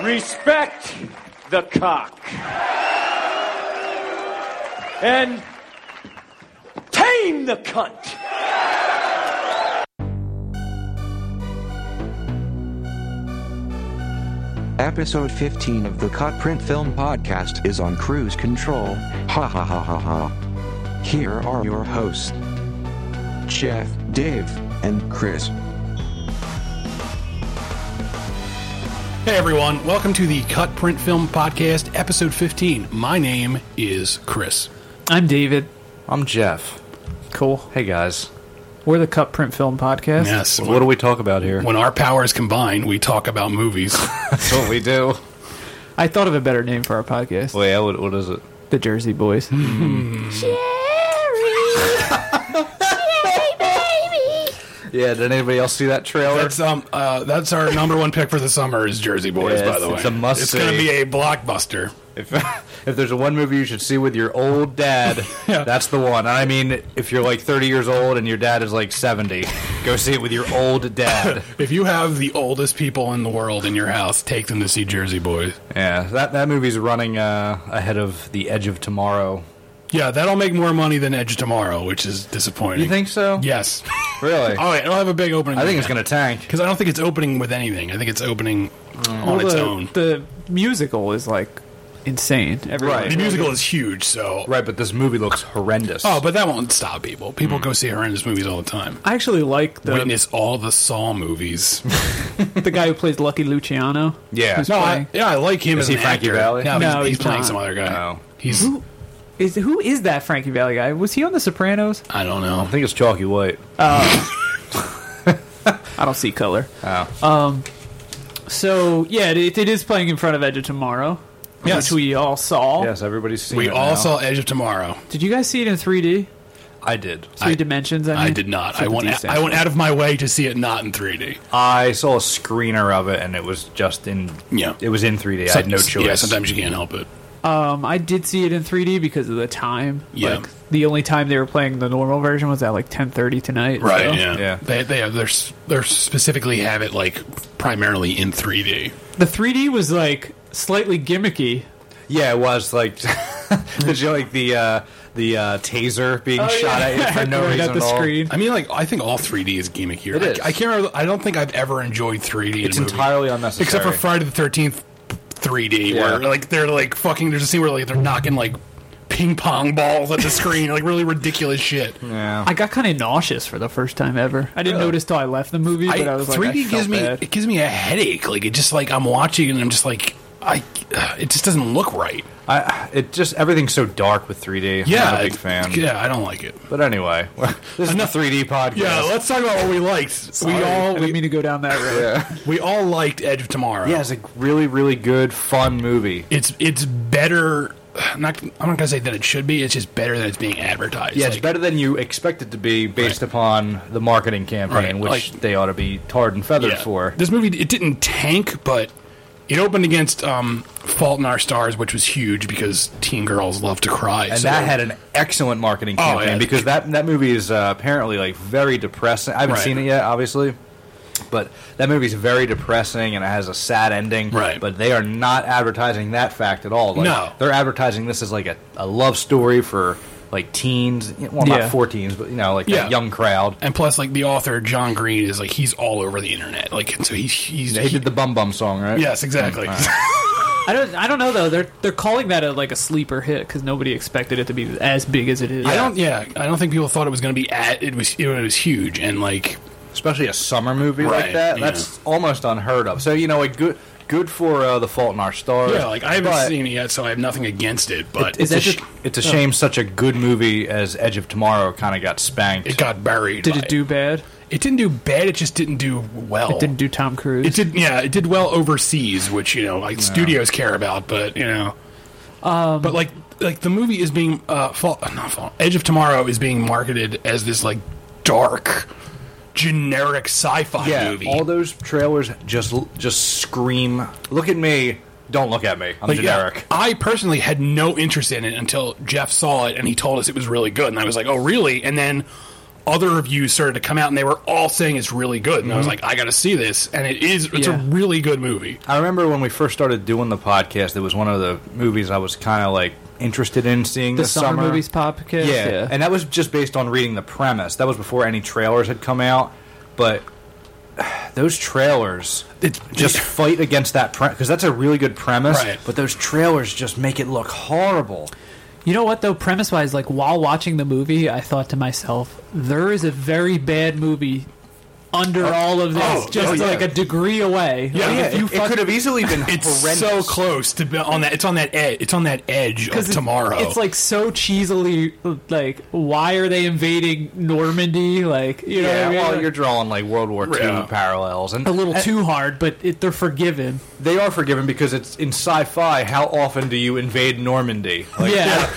Respect the cock. And tame the cunt. Episode 15 of the Cut Print Film Podcast is on cruise control. Ha ha ha ha ha. Here are your hosts, Jeff, Dave, and Chris. Hey everyone, welcome to the Cut Print Film Podcast, episode 15. My name is Chris. I'm David. I'm Jeff. Cool. Hey guys. We're the Cut Print Film Podcast. Yes. What do we talk about here? When our powers combine, we talk about movies. That's what we do. I thought of a better name for our podcast. Well, yeah, what is it? The Jersey Boys. Yeah, did anybody else see that trailer? That's our number one pick for the summer is Jersey Boys, Yeah, by the way. it's a must-see. It's going to be a blockbuster. If there's a one movie you should see with your old dad, Yeah. that's the one. I mean, if you're like 30 years old and your dad is like 70, go see it with your old dad. If you have the oldest people in the world in your house, take them to see Jersey Boys. Yeah, that movie's running ahead of The Edge of Tomorrow. Yeah, that'll make more money than Edge of Tomorrow, which is disappointing. You think so? Yes. Really? Oh, it'll have a big opening. I think it's going to tank. Because I don't think it's opening with anything. I think it's opening on its own. The musical is like insane. Right. The musical is huge, so... Right, but this movie looks horrendous. Oh, but that won't stop people. People go see horrendous movies all the time. I actually like the Witness all the Saw movies. the guy who plays Lucky Luciano. Yeah. Who's No, playing. I like him Is as he an Frankie actor. Valli? No, he's he's playing not. some other guy. Oh. He's... Who is that Frankie Valli guy? Was he on The Sopranos? I don't I know. think it's Chalky White. I don't see color. Oh. So, yeah, it is playing in front of Edge of Tomorrow, Yes. which we all saw. Yes, everybody's seen We it all now. saw Edge of Tomorrow. Did you guys see it in 3D? I did. Three dimensions, I mean? I did not. Except I the D stands went for- out of my way to see it not in 3D. I saw a screener of it, and it was just in. Yeah. It was in 3D. I had no choice. Yeah, sometimes you can't help it. I did see it in 3D because of the time. Yeah. Like, the only time they were playing the normal version was at like 10:30 tonight. Right, so. yeah. Yeah. They're specifically have it, like, primarily in 3D. The 3D was like slightly gimmicky. Yeah, it was like. Did you like the taser being shot at you for no Right reason at the at all? screen. I mean, like, I think all 3D is gimmick here. It is. I can't remember. I don't think I've ever enjoyed 3D It's in a movie. entirely unnecessary. Except for Friday the 13th 3D, Yeah. where, like, they're, like, fucking... There's a scene where, like, they're knocking, like, ping pong balls at the screen. Like, really ridiculous shit. Yeah. I got kind of nauseous for the first time ever. I didn't notice till I left the movie, but I was like, 3D I felt gives me a headache. Like, it just, like, I'm watching it and I'm just like... it just doesn't look right. It just everything's so dark with 3D. Yeah. I'm not a big fan. Yeah, I don't like it. But anyway, this is the 3D podcast. Yeah, let's talk about what we liked. I didn't mean to go down that road. We all liked Edge of Tomorrow. Yeah, it's a really, really good, fun movie. It's better. I'm not gonna say that it should be. It's just better than it's being advertised. Yeah, it's Like, better than you expect it to be based Right. upon the marketing campaign, Right, which like- they ought to be tarred and feathered yeah. for. This movie, it didn't tank, but it opened against Fault in Our Stars, which was huge because teen girls love to cry. And so- that had an excellent marketing Oh, campaign yeah. because that movie is apparently like very depressing. I haven't Right. seen it yet, obviously, but that movie's very depressing and it has a sad ending. Right. But they are not advertising that fact at all. Like, No. they're advertising this as like a love story for like teens. Well, Yeah. not for teens, but like Yeah. a young crowd. And plus, like, the author John Green is like he's all over the internet. Like, and so he's They did the Bum Bum song, right? yes, exactly. I don't know though. They're calling that like a sleeper hit because nobody expected it to be as big as it is. I don't think people thought it was going to be it was huge and like Especially a summer movie like Right, that. yeah. That's almost unheard of. So like good for The Fault in Our Stars. yeah, like I haven't but seen it yet, so I have nothing against it. But It's that it's a shame such a good movie as Edge of Tomorrow kind of got spanked. it got buried. Did by it do bad? It didn't do bad. It just didn't do well. It didn't do Tom Cruise. It did. Yeah, it did well overseas, which like studios care about. But but like the movie is being Edge of Tomorrow is being marketed as this like dark, generic sci-fi movie. all those trailers just scream. Look at me. Don't look at me. I'm Like, generic. yeah, I personally had no interest in it until Jeff saw it and he told us it was really good, and I was like, "Oh, really?" And then other reviews started to come out, and they were all saying it's really good. And I was like, I got to see this, and it's a really good movie. I remember when we first started doing the podcast, it was one of the movies I was kind of like interested in seeing The this Summer Movies podcast? Yeah, and that was just based on reading the premise. That was before any trailers had come out, but those trailers just fight against that premise, because that's a really good premise, right. But those trailers just make it look horrible. You know what, though, premise-wise, like, while watching the movie, I thought to myself, there is a very bad movie under all of this, like a degree away. Yeah, Like, yeah, It could have easily been It's horrendous. so close to be on that. It's on that edge. It's on that edge of tomorrow. It's like so cheesily, like, why are they invading Normandy? Like, you know what I mean? well, Like, you're drawing like World War II Yeah. parallels, and a little too hard, but they're forgiven. they are forgiven because it's in sci-fi. How often do you invade Normandy? Like, Yeah.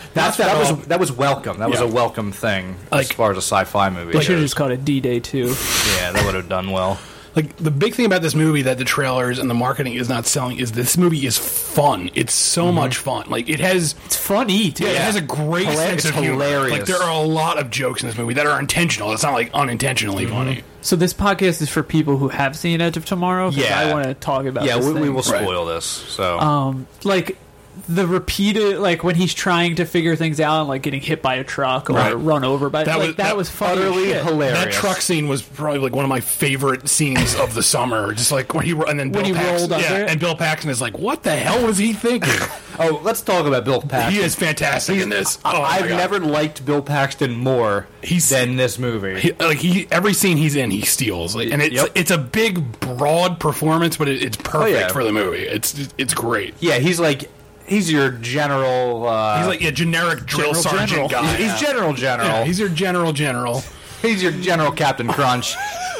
that was welcome. That was Yeah. a welcome thing as Like- far as a sci-fi movie They should have goes. just called it D-Day 2. Yeah, that would have done well. Like, the big thing about this movie that the trailers and the marketing is not selling is this movie is fun. It's so much fun. Like, it has... It's funny, too. Yeah, it has a great sense of humor. hilarious. Like, there are a lot of jokes in this movie that are intentional. It's not, like, unintentionally funny. So this podcast is for people who have seen Edge of Tomorrow? 'Cause Yeah. I want to talk about Yeah, this we thing. will spoil this. So Like, the repeated, like, when he's trying to figure things out and, like, getting hit by a truck or Right. run over by... That was funny as utterly shit. hilarious. That truck scene was probably like one of my favorite scenes of the summer. Just like when he and then When he rolled under it? and Bill Paxton is like, "What the hell was he thinking?" Oh, let's talk about Bill Paxton. He is fantastic in this. Oh, my I've God. never liked Bill Paxton more than this movie. Every scene he's in, he steals, like, and it's a big, broad performance, but it's perfect for the movie. It's great. Yeah, he's your general. He's like a generic drill sergeant general. guy. He's general. Yeah, he's your general. He's your general Captain Crunch.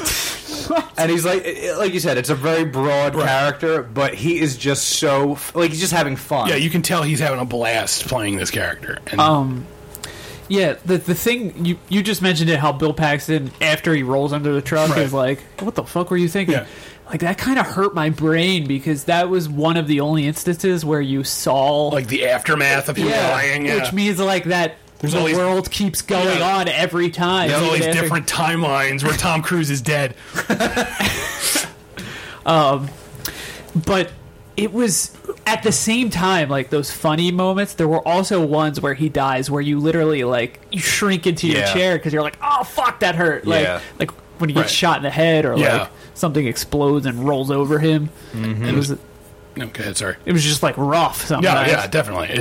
And he's like you said, it's a very broad character, but he is just so he's just having fun. Yeah, you can tell he's having a blast playing this character. And, Yeah, the thing, you just mentioned it, how Bill Paxton, after he rolls under the truck, Right. is like, what the fuck were you thinking? Yeah. Like, that kind of hurt my brain, because that was one of the only instances where you saw... like the aftermath of him dying. Yeah. Which means, like, that There's the all these- world keeps going on every time. There's all even these after- different timelines where Tom Cruise is dead. But it was at the same time, like, those funny moments, there were also ones where he dies where you literally, like, you shrink into your Yeah. chair because you're like, oh fuck, that hurt. Yeah. Like when he gets Right. shot in the head, or Yeah. like something explodes and rolls over him. It was No, go ahead. Sorry. just like rough sometimes. Yeah, definitely.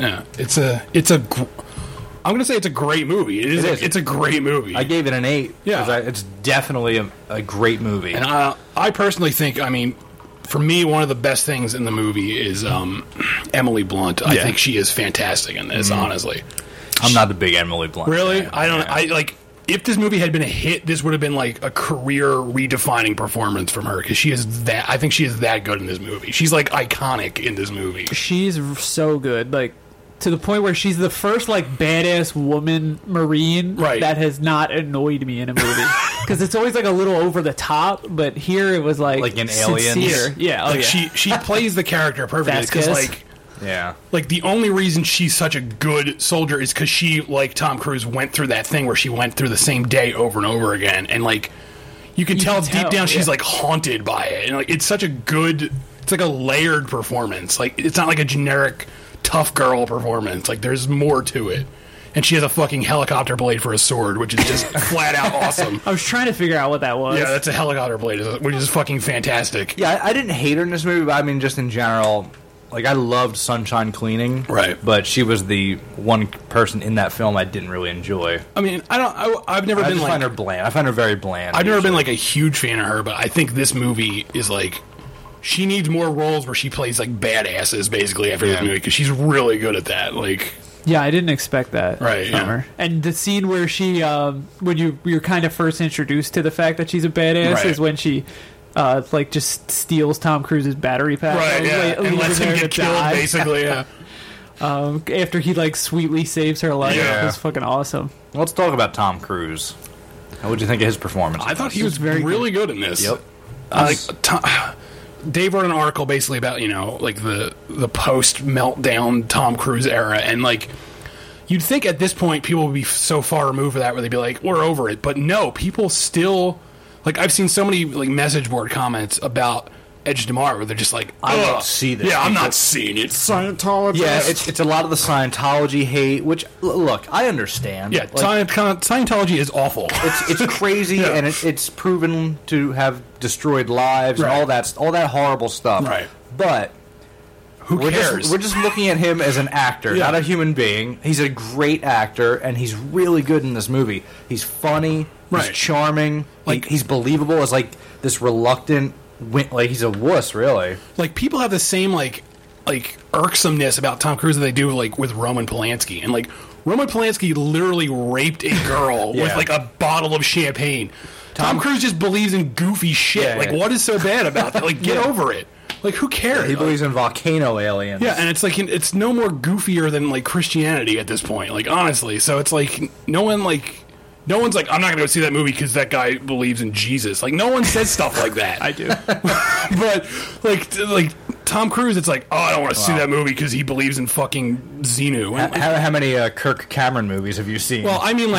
I'm gonna say it's a great movie. It is. It is. It's a great movie. I gave it an 8. Yeah. 'cause it's definitely a great movie. And I personally think, I mean, for me, one of the best things in the movie is Emily Blunt. I think she is fantastic in this. Honestly, I'm not a big Emily Blunt. really, fan. I don't. Yeah. I like. If this movie had been a hit, this would have been like a career redefining performance from her, because she is that. I think she is that good in this movie. She's like iconic in this movie. She's so good, like, to the point where she's the first, like, badass woman Marine Right. that has not annoyed me in a movie. Because it's always, like, a little over the top, but here it was, like in sincere. Aliens? Yeah, Like she plays the character perfectly, because Vasquez. like the only reason she's such a good soldier is because she, like Tom Cruise, went through that thing where she went through the same day over and over again, and like you can tell deep down she's like haunted by it, and like it's such a good, it's like a layered performance. Like, it's not like a generic tough girl performance. Like, there's more to it. And she has a fucking helicopter blade for a sword, which is just flat out awesome. I was trying to figure out what that was. Yeah, that's a helicopter blade, which is fucking fantastic. Yeah, I didn't hate her in this movie, but I mean, just in general, like, I loved Sunshine Cleaning. Right. But she was the one person in that film I didn't really enjoy. I mean, I've never I been just find her like, bland. I find her very bland. I've never been usually. like a huge fan of her, but I think this movie is like, she needs more roles where she plays like badasses basically after this Yeah. movie, because she's really good at that. Like, Yeah, I didn't expect that Right, from yeah. her. And the scene where she, when you're kind of first introduced to the fact that she's a badass, Right. is when she, like, just steals Tom Cruise's battery pack, and leaving lets him there get to killed die. basically. Yeah. After he, like, sweetly saves her life. Yeah. It was fucking awesome. Let's talk about Tom Cruise. How would you think of his performance? I thought he This was is very really good in this. Yep. Dave wrote an article basically about, like the post meltdown Tom Cruise era, and like you'd think at this point people would be so far removed from that where they'd be like, we're over it. But no, people still, like, I've seen so many like message board comments about Edge of Tomorrow where they're just like, I don't see this. Yeah, I'm not seeing it. Scientologist. Yeah, it's a lot of the Scientology hate, which, look, I understand. Yeah, like, Scientology is awful. it's crazy, Yeah. and it's proven to have destroyed lives Right. and all that horrible stuff. Right. But Who cares? we're just looking at him as an actor, Yeah. not a human being. He's a great actor, and he's really good in this movie. He's funny. Right. He's charming. Like- he's believable as like this reluctant. Like he's a wuss, really. Like, people have the same like irksomeness about Tom Cruise that they do like with Roman Polanski, and like Roman Polanski literally raped a girl with Yeah. like a bottle of champagne. Tom Cruise just believes in goofy shit. Yeah, like, yeah. what is so bad about that? Like, get over it. Like, who cares? He believes in volcano aliens. Yeah, and it's like it's no more goofier than like Christianity at this point. Like, honestly, so it's like no one's like, I'm not going to go see that movie because that guy believes in Jesus. Like, no one says stuff like that. I do. But like Tom Cruise, it's like, oh, I don't want to see that movie because he believes in fucking Xenu. And, like, How many Kirk Cameron movies have you seen? well, I mean,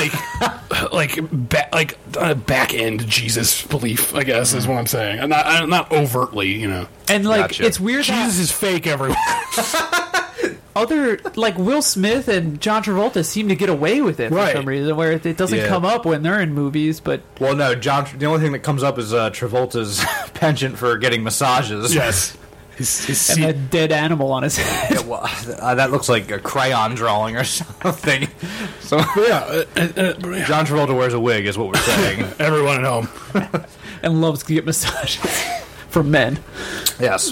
back end Jesus belief, I guess, is what I'm saying. I'm not overtly, you know. And like Gotcha. it's weird Jesus is fake, everyone. that other like Will Smith and John Travolta seem to get away with it for Right. some reason, where it doesn't Yeah. come up when they're in movies. But well, no, the only thing that comes up is Travolta's penchant for getting massages. Yes. His and a dead animal on his head. Yeah, well, that looks like a crayon drawing or something. So yeah, John Travolta wears a wig, is what we're saying. everyone at home. And loves to get massages from men. Yes.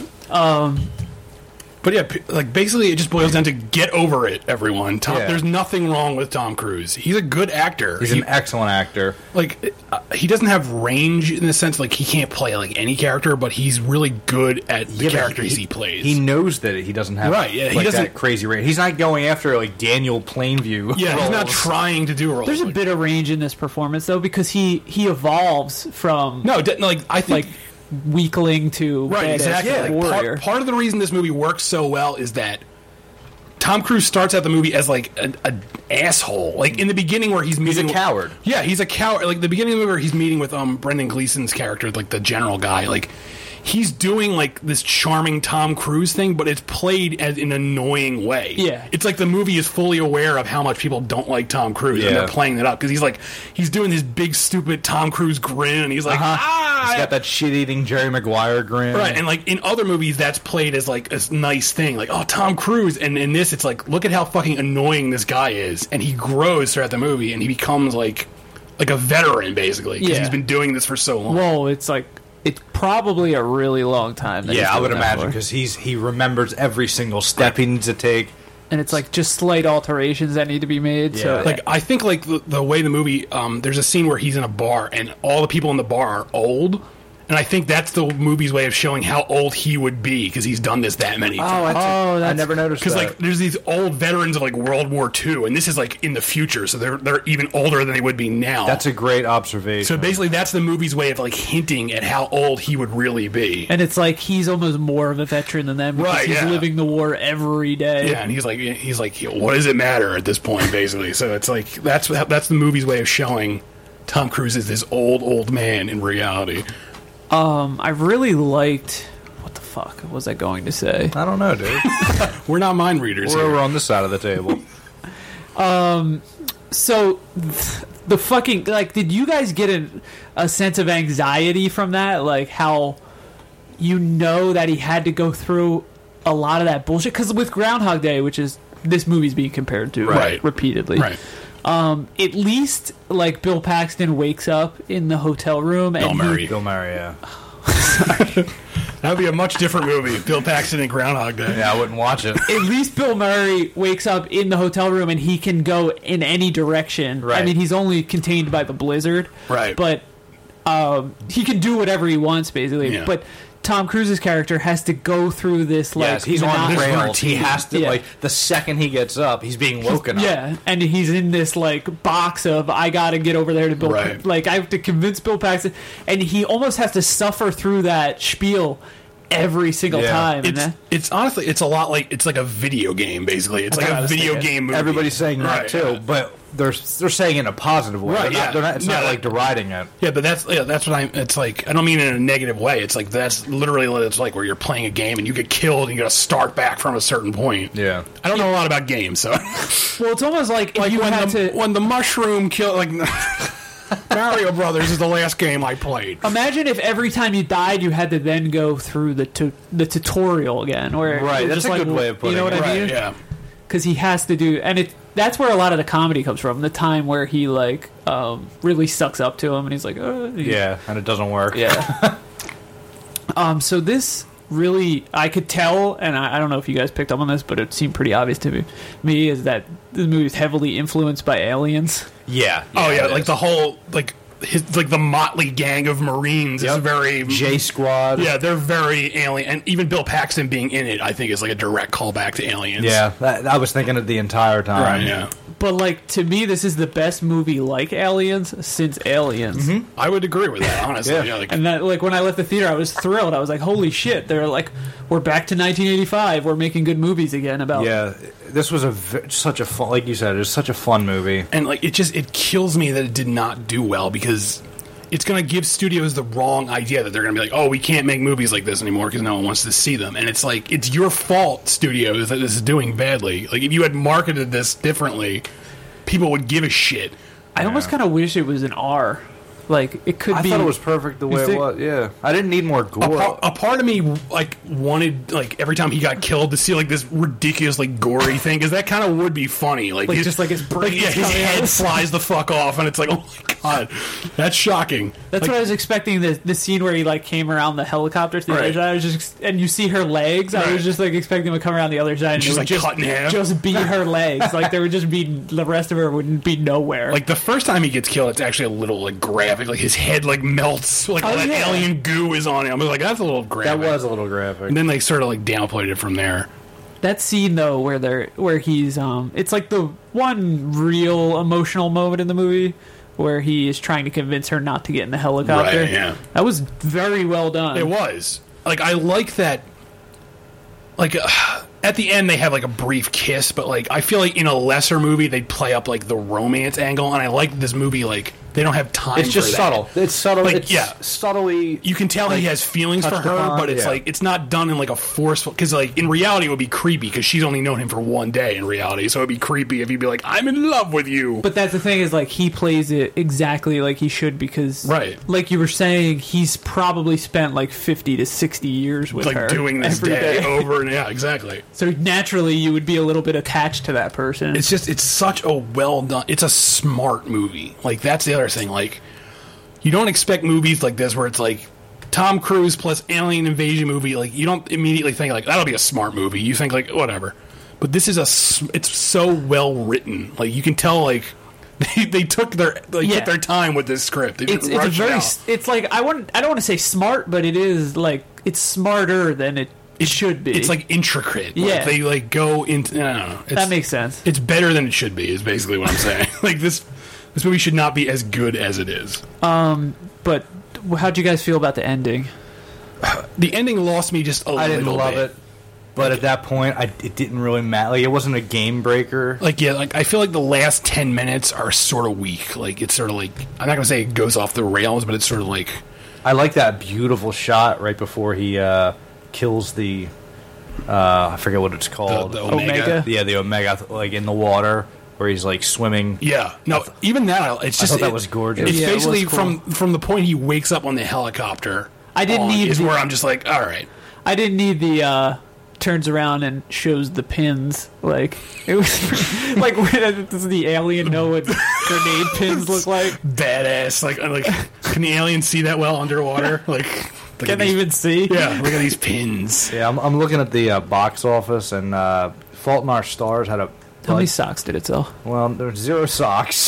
But yeah, like basically, it just boils down to get over it, everyone. Yeah. There's nothing wrong with Tom Cruise. He's a good actor. He's an excellent actor. Like he doesn't have range in the sense like he can't play like any character, but he's really good at the characters he plays. He knows that he doesn't have Right, yeah, he like doesn't- that crazy range. He's not going after like Daniel Plainview. yeah, he's not roles. trying to do roles. There's a like- bit of range in this performance though, because he evolves from No, like I think. like weakling to Right, badass exactly. Like, warrior. part of the reason this movie works so well is that Tom Cruise starts out the movie as like an asshole. Like in the beginning, where he's meeting a coward. Yeah, he's a coward. Like the beginning of the movie, where he's meeting with Brendan Gleeson's character, like the general guy. Like he's doing like this charming Tom Cruise thing, but it's played as an annoying way. Yeah. It's like the movie is fully aware of how much people don't like Tom Cruise, and Yeah. they're playing it up because he's doing this big stupid Tom Cruise grin, and he's like, He's got that shit-eating Jerry Maguire grin. Right, and like in other movies, that's played as like a nice thing, like, oh, Tom Cruise, and in this, it's like, look at how fucking annoying this guy is, and he grows throughout the movie, and he becomes like a veteran basically because Yeah. he's been doing this for so long. Whoa, it's probably a really long time. That he's Yeah, I would doing that imagine for. because he remembers every single step he needs to take. And it's like just slight alterations that need to be made. So Yeah. Like I think like the way the movie, there's a scene where he's in a bar, and all the people in the bar are old. And I think that's the movie's way of showing how old he would be because he's done this that many times. I that's- never noticed Because that. like there's these old veterans of like World War II, and this is like in the future, so they're even older than they would be now. That's a great observation. So basically, that's the movie's way of like hinting at how old he would really be. and it's like he's almost more of a veteran than them because Right, he's yeah. living the war every day. Yeah, and he's like, what does it matter at this point, basically? So it's like that's the movie's way of showing Tom Cruise is this old man in reality. I really liked. What the fuck was I going to say? I don't know, dude. We're not mind readers We're here. over on this side of the table. So the fucking like, did you guys get a sense of anxiety from that? Like how you know that he had to go through a lot of that bullshit? Because with Groundhog Day, which is this movie's being compared to Right. repeatedly, Right. At least like Bill Paxton wakes up in the hotel room and he, Bill Murray, yeah. That would be a much different movie if Bill Paxton and Groundhog Day. Yeah, I wouldn't watch it. at least Bill Murray wakes up in the hotel room and he can go in any direction. Right. I mean, he's only contained by the blizzard, Right. But he can do whatever he wants, basically. Yeah. But Tom Cruise's character has to go through this, like, Yes, he's on monotonous rails. He routine. has to, Yeah. like, the second he gets up, he's being woken up. Yeah, and he's in this like box of I gotta get over there to Bill. Right. Like I have to convince Bill Paxton, and he almost has to suffer through that spiel every single time. And It's honestly, it's a lot like, it's like a video game, basically. It's like a video game movie. Everybody's saying that too, but they're saying it in a positive way. Right, It's not like deriding it. Yeah, but that's what it's like. I don't mean it in a negative way. It's like that's literally what it's like, where you're playing a game and you get killed and you got to start back from a certain point. Yeah, I don't know a lot about games, so well, it's almost like if you when the mushroom kill like Mario Brothers is the last game I played. Imagine if every time you died, you had to then go through the tutorial again. Where right, that's just a good way of putting it. You know what I mean? Yeah. Because he has to do, and that's where a lot of the comedy comes from. The time where he like really sucks up to him, and he's like, yeah, and it doesn't work. Yeah. So this really, I could tell, and I don't know if you guys picked up on this, but it seemed pretty obvious to me is that the movie is heavily influenced by Aliens. Yeah. Oh yeah, like the whole the motley gang of Marines is very J Squad. Yeah, they're very alien, and even Bill Paxton being in it, I think, is like a direct callback to Aliens. Yeah, I was thinking it the entire time. Right. Yeah. But like to me, this is the best movie like Aliens since Aliens. Mm-hmm. I would agree with that, honestly. Yeah. And that, like, when I left the theater, I was thrilled. I was like, "Holy shit!" They're like, "We're back to 1985. We're making good movies again." About this was such a fun, like you said, it was such a fun movie. And like it kills me that it did not do well, because it's going to give studios the wrong idea that they're going to be like, oh, we can't make movies like this anymore because no one wants to see them. And it's like, it's your fault, studios, that this is doing badly. Like, if you had marketed this differently, people would give a shit. I almost kind of wish it was an R. Like, it could be. I thought it was perfect the way it was. Yeah, I didn't need more gore. A part of me like wanted, like, every time he got killed to see like this ridiculously gory thing, because that kind of would be funny. Like just like his brain, his head flies the fuck off, and it's like, oh my god, that's shocking. That's what I was expecting. The scene where he like came around the helicopter to the other side. I was just, and you see her legs. I was just like expecting him to come around the other side and she's like cut in half. Just beat her legs. Like there would just be, the rest of her wouldn't be nowhere. Like the first time he gets killed, it's actually a little like graphic. Like his head like melts, like all that alien goo is on him. I was like, that's a little graphic. That was a little graphic. And then they sort of like downplayed it from there. That scene though, where he's it's like the one real emotional moment in the movie where he is trying to convince her not to get in the helicopter. Right, yeah. That was very well done. It was. Like, I like that. Like, at the end, they have, like, a brief kiss, but, like, I feel like in a lesser movie, they'd play up, like, the romance angle, and I like this movie, like, they don't have time It's just for subtle. that. It's subtle. Like, It's subtly. You can tell he has feelings for her, but it's like, it's not done in like a forceful, because like in reality it would be creepy, because she's only known him for one day in reality, so it'd be creepy if he'd be like, I'm in love with you. But that's the thing, is like he plays it exactly like he should, because like you were saying, he's probably spent like 50 to 60 years with like her, doing this every day over and exactly. So naturally you would be a little bit attached to that person. It's just, it's such a well done, it's a smart movie. Like, that's the other thing. Like, you don't expect movies like this where it's like Tom Cruise plus alien invasion movie. Like, you don't immediately think like that'll be a smart movie. You think like whatever. But this is it's so well written. Like, you can tell like they took their took their time with this script. It's a very it's like I don't want to say smart, but it is like it's smarter than it should be. It's like intricate. Yeah, like, they like go into. I don't know. That makes sense. It's better than it should be. Is basically what I'm saying. Like this movie should not be as good as it is. But how'd you guys feel about the ending? The ending lost me just a little bit. I didn't love it. But at that point, it didn't really matter. Like, it wasn't a game breaker. Like, yeah, like I feel like the last 10 minutes are sort of weak. Like, it's sort of like, I'm not going to say it goes off the rails, but it's sort of like... I like that beautiful shot right before he kills the... I forget what it's called. The Omega? Yeah, the Omega, like in the water, where he's like swimming. Yeah, no, even that, it's just... I thought that was gorgeous. It's basically it was cool. from the point he wakes up on the helicopter... where I'm just like, all right. I didn't need the... turns around and shows the pins. Like, it was like, does the alien know what grenade pins look like? Badass. Like can the alien see that well underwater? Like, can they even see? Yeah, look at these pins. Yeah, I'm looking at the box office, and Fault in Our Stars had a... How many socks did it sell? Well, there's 0 socks.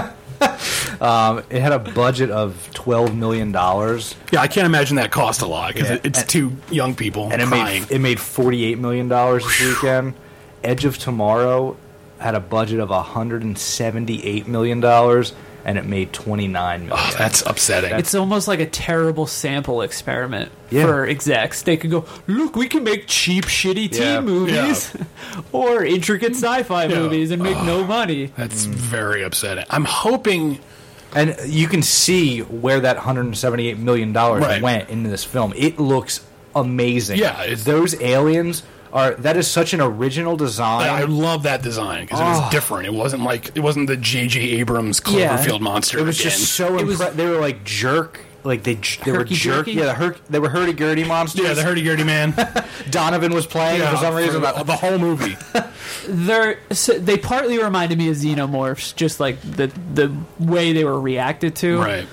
It had a budget of $12 million. Yeah, I can't imagine that cost a lot, because it's two young people and crying. It made $48 million this weekend. Edge of Tomorrow had a budget of $178 million, and and it made $29 million. Oh, that's upsetting. It's almost like a terrible sample experiment Yeah. for execs. They can go, look, we can make cheap, shitty teen Yeah. movies or intricate sci-fi Yeah. movies and make no money. That's very upsetting. I'm hoping. And you can see where that $178 million Right. went into this film. It looks amazing. Yeah, it's- those aliens that is such an original design. I love that design because it was different. It wasn't the J.J. Abrams Cloverfield monster. it was again. just so impressive. They were like jerk. Like they were jerk. Herky-jerky? Yeah, they were hurdy-gurdy monsters. Yeah, the hurdy-gurdy man. Donovan was playing for some reason. the whole movie. They partly reminded me of Xenomorphs, just like the way they were reacted to. Right.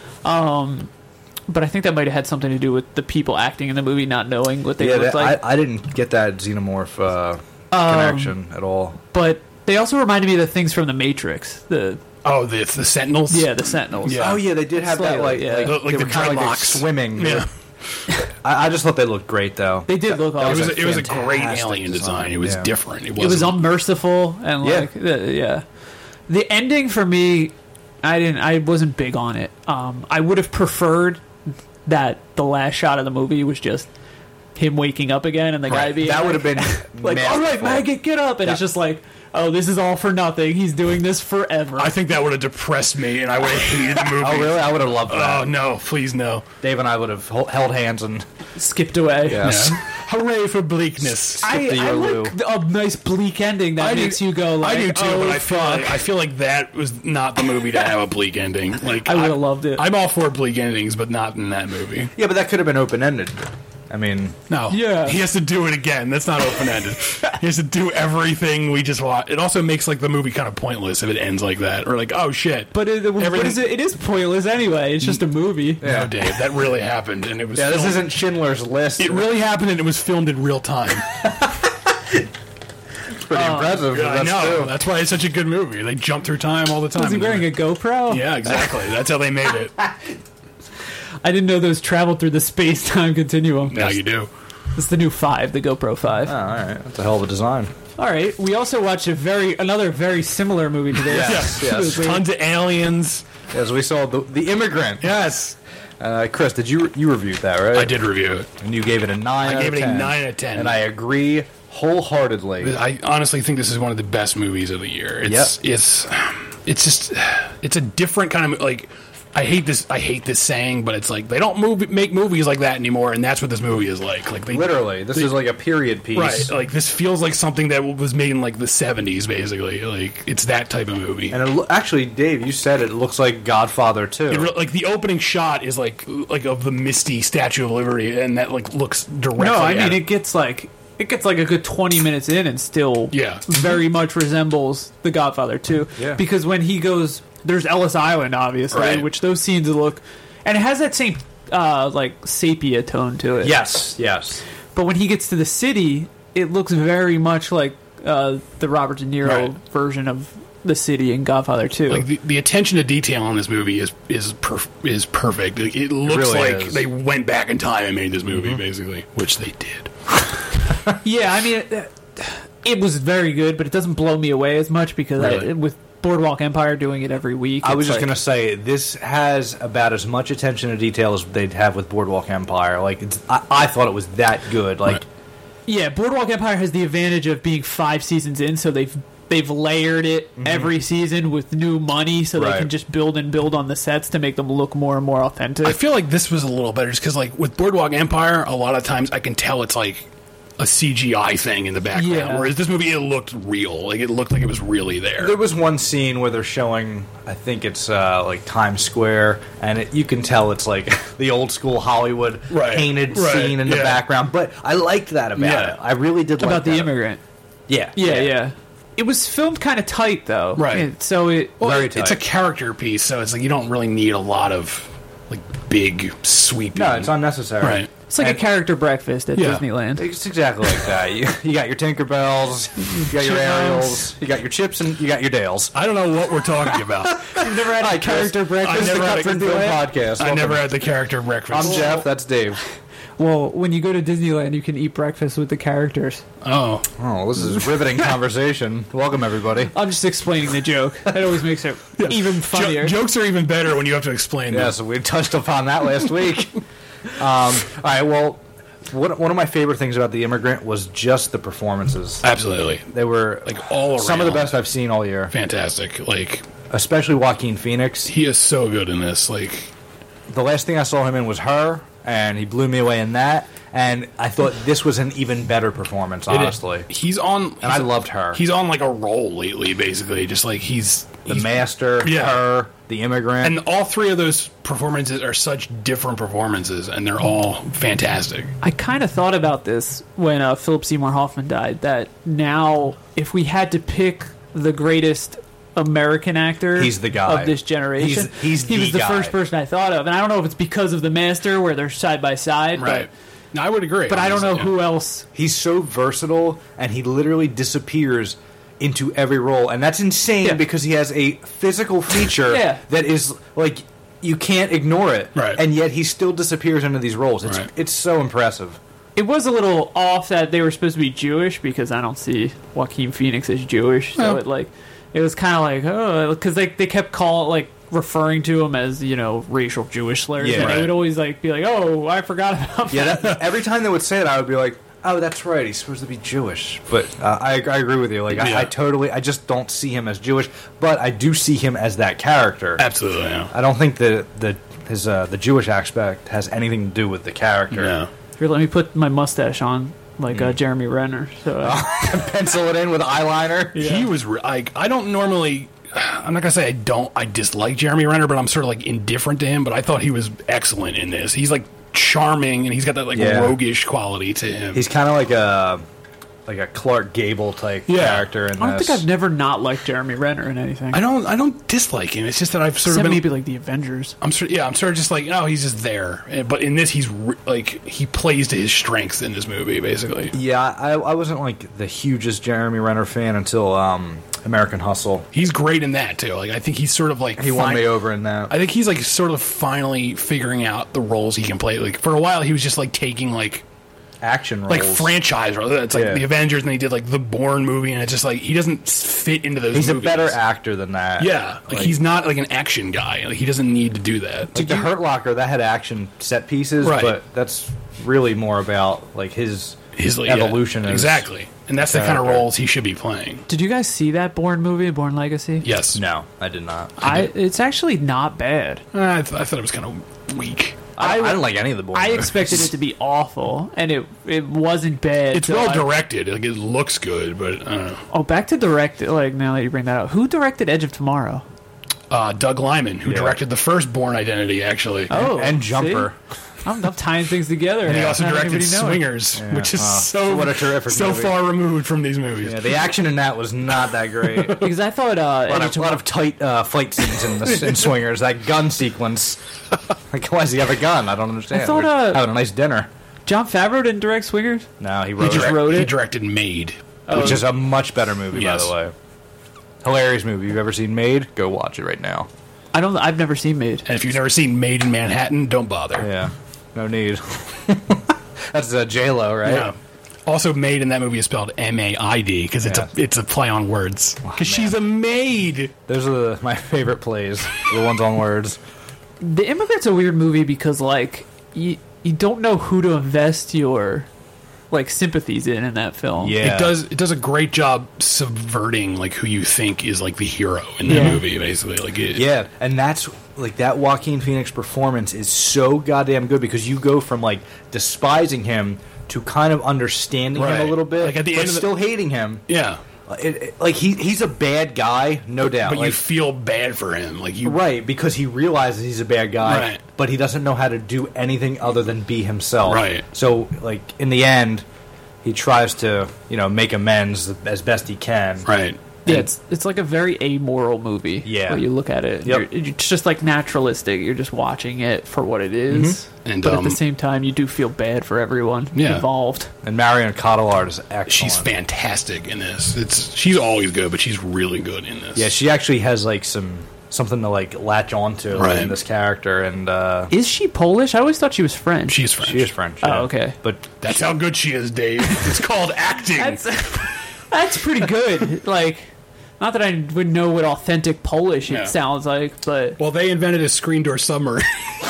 But I think that might have had something to do with the people acting in the movie not knowing what they Yeah, looked like. I didn't get that xenomorph connection at all. But they also reminded me of the things from the Matrix. The Sentinels. the Sentinels. Yeah. Oh yeah, they did have that Slightly, yeah. Like they the were kind of like dreadlocks. swimming. Yeah. I just thought they looked great though. They did look awesome. It was a great fantastic alien design. It was Yeah. different. It It was wasn't- unmerciful and Yeah. yeah. The ending for me, I wasn't big on it. I would have preferred that the last shot of the movie was just him waking up again and the guy being That would have been like, all right, masterful. Maggot, get up, and it's just like, oh, this is all for nothing. He's doing this forever. I think that would have depressed me, and I would have hated the movie. Oh really? I would have loved that. Oh no! Please no! Dave and I would have held hands and Skipped away. yes. Yeah. Hooray for bleakness! Skip the I Yerlu. like a nice bleak ending that makes you go like, I do too, oh, but fuck. I feel like that was not the movie to have a bleak ending. Like I would have loved it. I'm all for bleak endings, but not in that movie. Yeah, but that could have been open ended. I mean, No. Yeah. He has to do it again. That's not open ended. He has to do everything we just watch. It also makes like the movie kind of pointless if it ends like that. Or like, oh shit. But what Everything- is it? It is pointless anyway. It's just a movie. No, Dave, that really happened, and it was. yeah, this filmed- isn't Schindler's List. It really happened, and it was filmed in real time. It's pretty impressive. I That's know. true. That's why it's such a good movie. They jump through time all the time. Was he wearing a GoPro? Yeah, exactly. That's how they made it. I didn't know those traveled through the space-time continuum. Now you do. It's the new 5, the GoPro 5. Oh, all right, that's a hell of a design. All right, we also watched another very similar movie today. Yes, yes. Tons of aliens. As we saw the Immigrant. Yes. Chris, did you reviewed that, right? I did review it. And you gave it a 9 I out gave of it a 10. 9 out of 10. And I agree wholeheartedly. I honestly think this is one of the best movies of the year. It's a different kind of like. I hate this saying, but it's like they don't make movies like that anymore, and that's what this movie is like. Like they, Literally, this is like a period piece. right? Like this feels like something that was made in like the 70s, basically. Like it's that type of movie. And actually, Dave, you said it looks like Godfather too. Like the opening shot is like of the misty Statue of Liberty, and that like looks directly. No, I at mean it. it gets like a good 20 minutes in and still Yeah. very much resembles The Godfather 2. Yeah. Because when he goes, there's Ellis Island, obviously, Right. which those scenes look, and it has that same like sepia tone to it. Yes, yes. But when he gets to the city, it looks very much like the Robert De Niro Right. version of the city in Godfather 2. Like the attention to detail in this movie is perfect. Like, it looks really like is. they went back in time and made this movie, basically, which they did. Yeah, I mean, it was very good, but it doesn't blow me away as much because Really? with Boardwalk Empire doing it every week. I was it's just like- gonna say this has about as much attention to detail as they'd have with Boardwalk Empire. Like, I thought it was that good. Like, Right. Yeah, Boardwalk Empire has the advantage of being 5 seasons in, so they've layered it every season with new money, so they Right. can just build and build on the sets to make them look more and more authentic. I feel like this was a little better just because, like, with Boardwalk Empire, a lot of times I can tell it's like a CGI thing in the background. Yeah. Whereas this movie, it looked real. Like, it looked like it was really there. there was one scene where they're showing, I think it's like Times Square, and you can tell it's like the old school Hollywood Right, painted right, scene in the yeah. background. But I liked that about Yeah. it. I really did like about that. the immigrant. Yeah, Yeah. It was filmed kind of tight, though. Right. So it. Well, Very it's a tight. character piece, so it's like you don't really need a lot of, like, big, sweeping. No, it's unnecessary. Right. It's like And- a character breakfast at Yeah. Disneyland. It's exactly like that. You got your Tinkerbells, you got your Chipmunks. Ariels, you got your Chips, and you got your Dales. I don't know what we're talking about. You've never had a character breakfast? I never the had a Cut Print Film Podcast. I Welcome. never had the character breakfast. I'm Jeff. That's Dave. Well, when you go to Disneyland, you can eat breakfast with the characters. Oh, this is riveting conversation. Welcome, everybody. I'm just explaining the joke. That always makes it even funnier. Jokes are even better when you have to explain them. Yeah, so we touched upon that last week. All right, well, one of my favorite things about The Immigrant was just the performances. Absolutely. They were Like all around. some of the best I've seen all year. Fantastic. Like, Especially Joaquin Phoenix. he is so good in this. Like, The last thing I saw him in was Her, and he blew me away in that. And I thought this was an even better performance, honestly. he's on. And I loved Her. He's on like a roll lately, basically. Just like he's The Master, Yeah. Her, The Immigrant. And all three of those performances are such different performances, and they're all fantastic. I kind of thought about this when Philip Seymour Hoffman died, that now if we had to pick the greatest American actor He's the guy. of this generation, He's he was the the guy. first person I thought of. And I don't know if it's because of The Master, where they're side by side, Right. No, I would agree. but I don't know honestly, who else. He's so versatile, and he literally disappears into every role. And that's insane Yeah. because he has a physical feature Yeah. that is, like, you can't ignore it. Right. And yet he still disappears into these roles. It's, Right. it's so impressive. It was a little off that they were supposed to be Jewish, because I don't see Joaquin Phoenix as Jewish. So it was kind of like, oh, because they kept referring to him as, racial Jewish slurs. Yeah. And Right. they would always be like, oh, I forgot about Yeah, that. every time they would say it, I would be like, oh, that's right, he's supposed to be Jewish. But I agree with you. Like, Yeah. I just don't see him as Jewish, but I do see him as that character. Absolutely, yeah. I don't think the Jewish aspect has anything to do with the character. Yeah. Here, let me put my mustache on, like Jeremy Renner. So Pencil it in with eyeliner. He was like, I don't normally. I'm not gonna say I dislike Jeremy Renner, but I'm sort of like indifferent to him. But I thought he was excellent in this. He's like charming, and he's got that like Yeah. roguish quality to him. He's kind of like a Clark Gable type Yeah. character in I don't this. think I've never not liked Jeremy Renner in anything. I don't dislike him. It's just that I've sort Except of been. maybe like the Avengers. I'm sort of just like, oh, he's just there. But in this, he's like he plays to his strengths in this movie, basically. Yeah, I wasn't like the hugest Jeremy Renner fan until American Hustle. He's great in that too. Like I think he's sort of like He won me over in that. I think he's like sort of finally figuring out the roles he can play. Like for a while, he was just like taking like Action roles. like franchise roles. It's like Yeah. the Avengers, and he did like the Bourne movie, and it's just like he doesn't fit into those. He's movies. a better actor than that. Yeah, like he's not like an action guy. Like he doesn't need to do that. Like the Hurt Locker, that had action set pieces, Right. but that's really more about like his His evolution. yeah, as- exactly, and that's the kind of character. roles he should be playing. Did you guys see that Bourne movie, Bourne Legacy? Yes, No, I did not. It's actually not bad. I thought it was kind of weak. I didn't like any of the boys. I expected it to be awful, and it wasn't bad. It's so well I- directed. Like it looks good, but I don't know. Oh, back to direct. Like now that you bring that up, who directed Edge of Tomorrow? Doug Liman, who Yeah. directed the first Bourne Identity, actually. Oh, and Jumper. see? I'm tying things together. And he also Not directed anybody knowing. Swingers, which is what a terrific so movie. far removed from these movies. Yeah, the action in that was not that great. A Because I thought lot of tight fight scenes in Swingers. That gun sequence. Like, why does he have a gun? I don't understand. I thought, We're having a nice dinner. John Favreau didn't direct Swingers. No, he He, wrote it, wrote he it? directed Made. which is a much better movie, Yes. by the way. Hilarious movie. You've ever seen Made? Go watch it right now. I've never seen Made. And if you've never seen Made in Manhattan, don't bother. Yeah, no need. That's J-Lo, right? Yeah. Also, Made in that movie is spelled M-A-I-D because Yeah. it's a play on words. Because she's a maid. Those are my favorite plays. The ones on words. The Immigrant's a weird movie because like you don't know who to invest your like sympathies in that film. Yeah. It does a great job subverting like who you think is like the hero in that Yeah. movie, basically. Like Yeah, and that's like that Joaquin Phoenix performance is so goddamn good because you go from like despising him to kind of understanding him Right. a little bit, Like, at the but end of the- still hating him. Yeah. Like he's a bad guy, no doubt. But you Like, feel bad for him. Like you right, because he realizes he's a bad guy, Right. but he doesn't know how to do anything other than be himself. Right. So, like in the end, he tries to make amends as best he can. Right. Yeah, it's like a very amoral movie. Yeah. When you look at it. Yep. It's just like naturalistic. You're just watching it for what it is. And, but at the same time, you do feel bad for everyone Yeah. involved. And Marion Cotillard is excellent. She's fantastic in this. She's always good, but she's really good in this. Yeah, she actually has like some something to like latch onto Right. in this character. And Is she Polish? I always thought she was French. She's French. she is French. Oh, yeah. okay. But That's how good she is, Dave. It's called acting. That's pretty good. Like, not that I would know what authentic Polish it Yeah. sounds like, but Well, they invented a screen door submarine.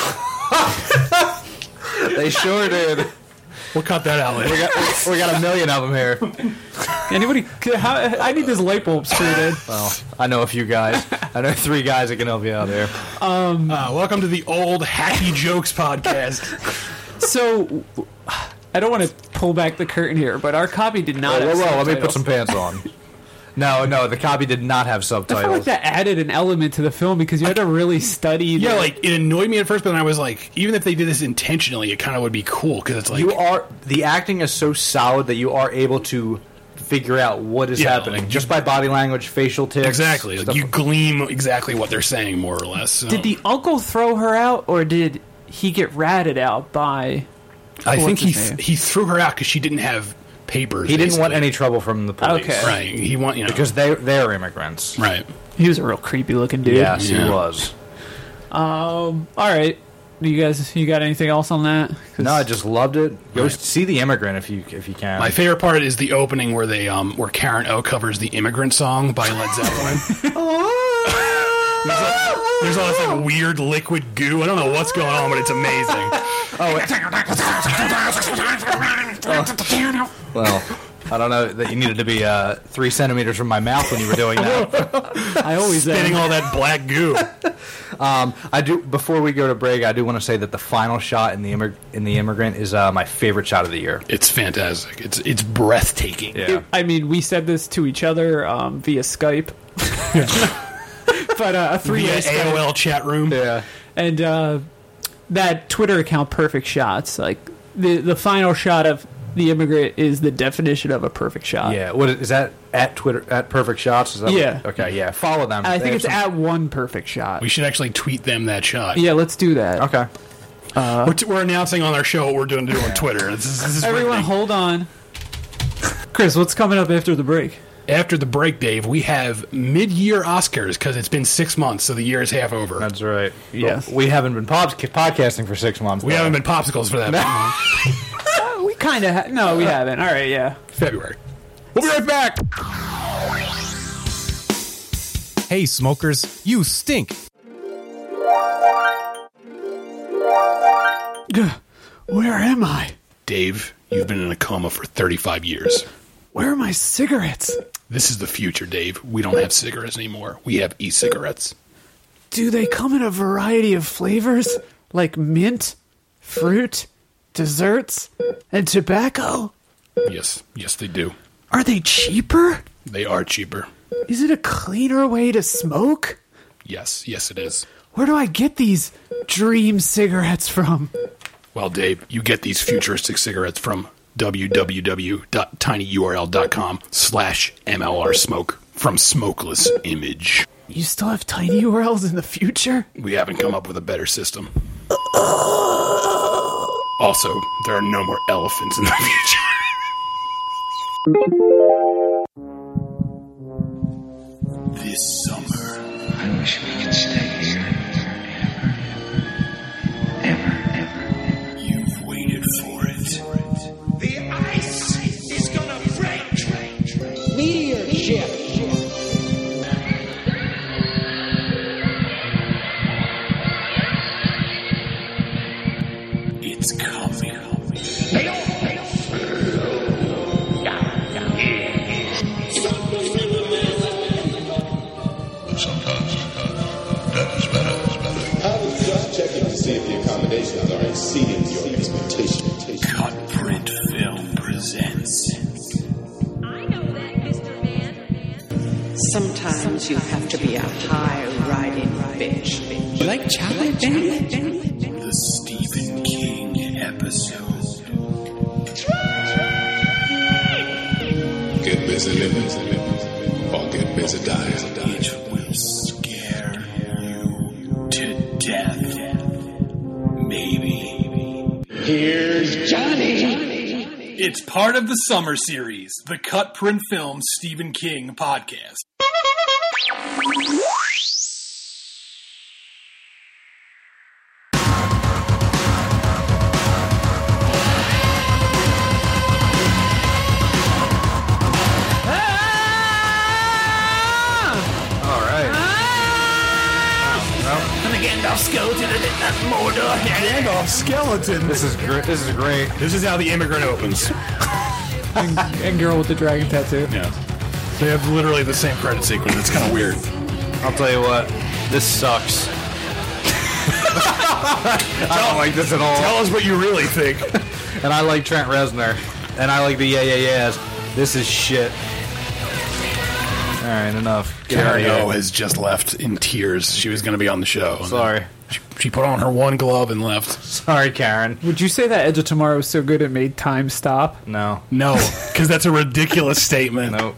they sure did. We'll cut that out later. We got a million of them here. anybody? I need this light bulb screwed in. Well, I know a few guys. I know 3 guys that can help you out there. Welcome to the Old Hacky Jokes podcast. So, I don't want to pull back the curtain here, but our copy did not. have Let me put subtitles. some pants on. No, the copy did not have I felt like subtitles. that added an element to the film because you had to really study. Yeah, like, it annoyed me at first, but then I was like, even if they did this intentionally, it kind of would be cool, because it's like... The acting is so solid that you are able to figure out what is Yeah, happening like, just by body language, facial tics. Exactly. Like, stuff you gleam exactly what they're saying, more or less. So. Did the uncle throw her out, or did he get ratted out by? I think what's his name? he threw her out because she didn't have papers. He didn't want basically. any trouble from the police. Okay. Right. He want Because they're immigrants. right. He was a real creepy looking dude. Yes, Yeah. he was. All right. You got anything else on that? 'Cause No, I just loved it. Go Right. see The Immigrant if you can. My favorite part is the opening where they where Karen O covers the Immigrant Song by Led Zeppelin. There's all this like weird liquid goo. I don't know what's going on, but it's amazing. Well, I don't know that you needed to be 3 centimeters from my mouth when you were doing that. I always Spitting all that black goo. I do. Before we go to break, I do want to say that the final shot in the Immigrant is my favorite shot of the year. It's fantastic. It's breathtaking. Yeah. I mean, we said this to each other via Skype, but a 3-way Via Skype. AOL chat room. Yeah. And that Twitter account, Perfect Shots, like the final shot of The Immigrant is the definition of a perfect shot. Yeah. What is that at Twitter at Perfect Shots? Is that Yeah. Okay. Yeah. Follow them. I They think have it's at one perfect shot. We should actually tweet them that shot. Yeah, let's do that. Okay. We're announcing on our show what we're doing to do on Twitter. This is Everyone, riveting. hold on. Chris, what's coming up after the break? After the break, Dave, we have mid-year Oscars because it's been 6 months, so the year is half over. That's right. Yes. We haven't been podcasting for 6 months. We though. haven't been popsicles for that long. We kind of no, we haven't. All right, yeah. February. We'll be right back. Hey, smokers, you stink. Where am I? Dave, you've been in a coma for 35 years. Where are my cigarettes? This is the future, Dave. We don't have cigarettes anymore. We have e-cigarettes. Do they come in a variety of flavors, like mint, fruit, desserts, and tobacco? Yes, they do. Are they cheaper? They are cheaper. Is it a cleaner way to smoke? Yes, it is. Where do I get these dream cigarettes from? Well, Dave, you get these futuristic cigarettes from www.tinyurl.com/MLR Smoke from Smokeless Image. You still have tiny URLs in the future? We haven't come up with a better system. Also, there are no more elephants in the future. This summer, I wish we could stay here forever. Ever. you've waited for it. The ice is gonna break. Meteor shift. It's coming. Sometimes that is better. I was just checking to see if the accommodations are exceeding your expectations. Cut Print Film presents. I know that, Mr. Man. Sometimes you have to be a high-riding bitch. You like chocolate, Benny? The Stephen King episode. Get busy living, or get busy dying. It will scare you to death. Maybe. Here's Johnny. It's part of the summer series, the Cut Print Film Stephen King podcast. Gandalf skeleton and that Mordor. Gandalf skeleton. This is great. This is great. This is how The Immigrant opens. and girl with the dragon tattoo. Yeah. They have literally the same credit sequence. It's kind of weird. I'll tell you what. This sucks. I don't like this at all. Tell us what you really think. And I like Trent Reznor. And I like the Yeah Yeah Yeahs. This is shit. Alright, enough. Get out of Karen O here. has just left in tears. She was going to be on the show. Sorry. She put on her one glove and left. Sorry, Karen. Would you say that Edge of Tomorrow was so good it made time stop? No. No, because that's a ridiculous statement. No.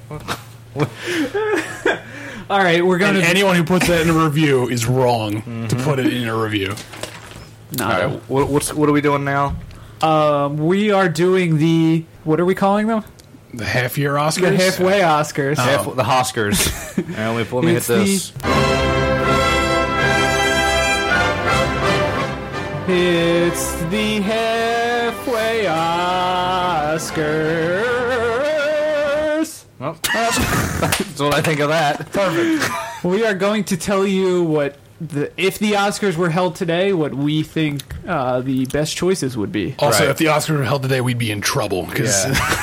All right, we're going And to... anyone who puts that in a review is wrong to put it in a review. No. Alright, what are we doing now? We are doing the... What are we calling them? The half-year Oscars? The halfway Oscars. The Hoskers. Let me hit It's this. It's the halfway Oscars. Well, that's what I think of that. Perfect. We are going to tell you what if the Oscars were held today, what we think the best choices would be. Also, Right. if the Oscars were held today, we'd be in trouble. Because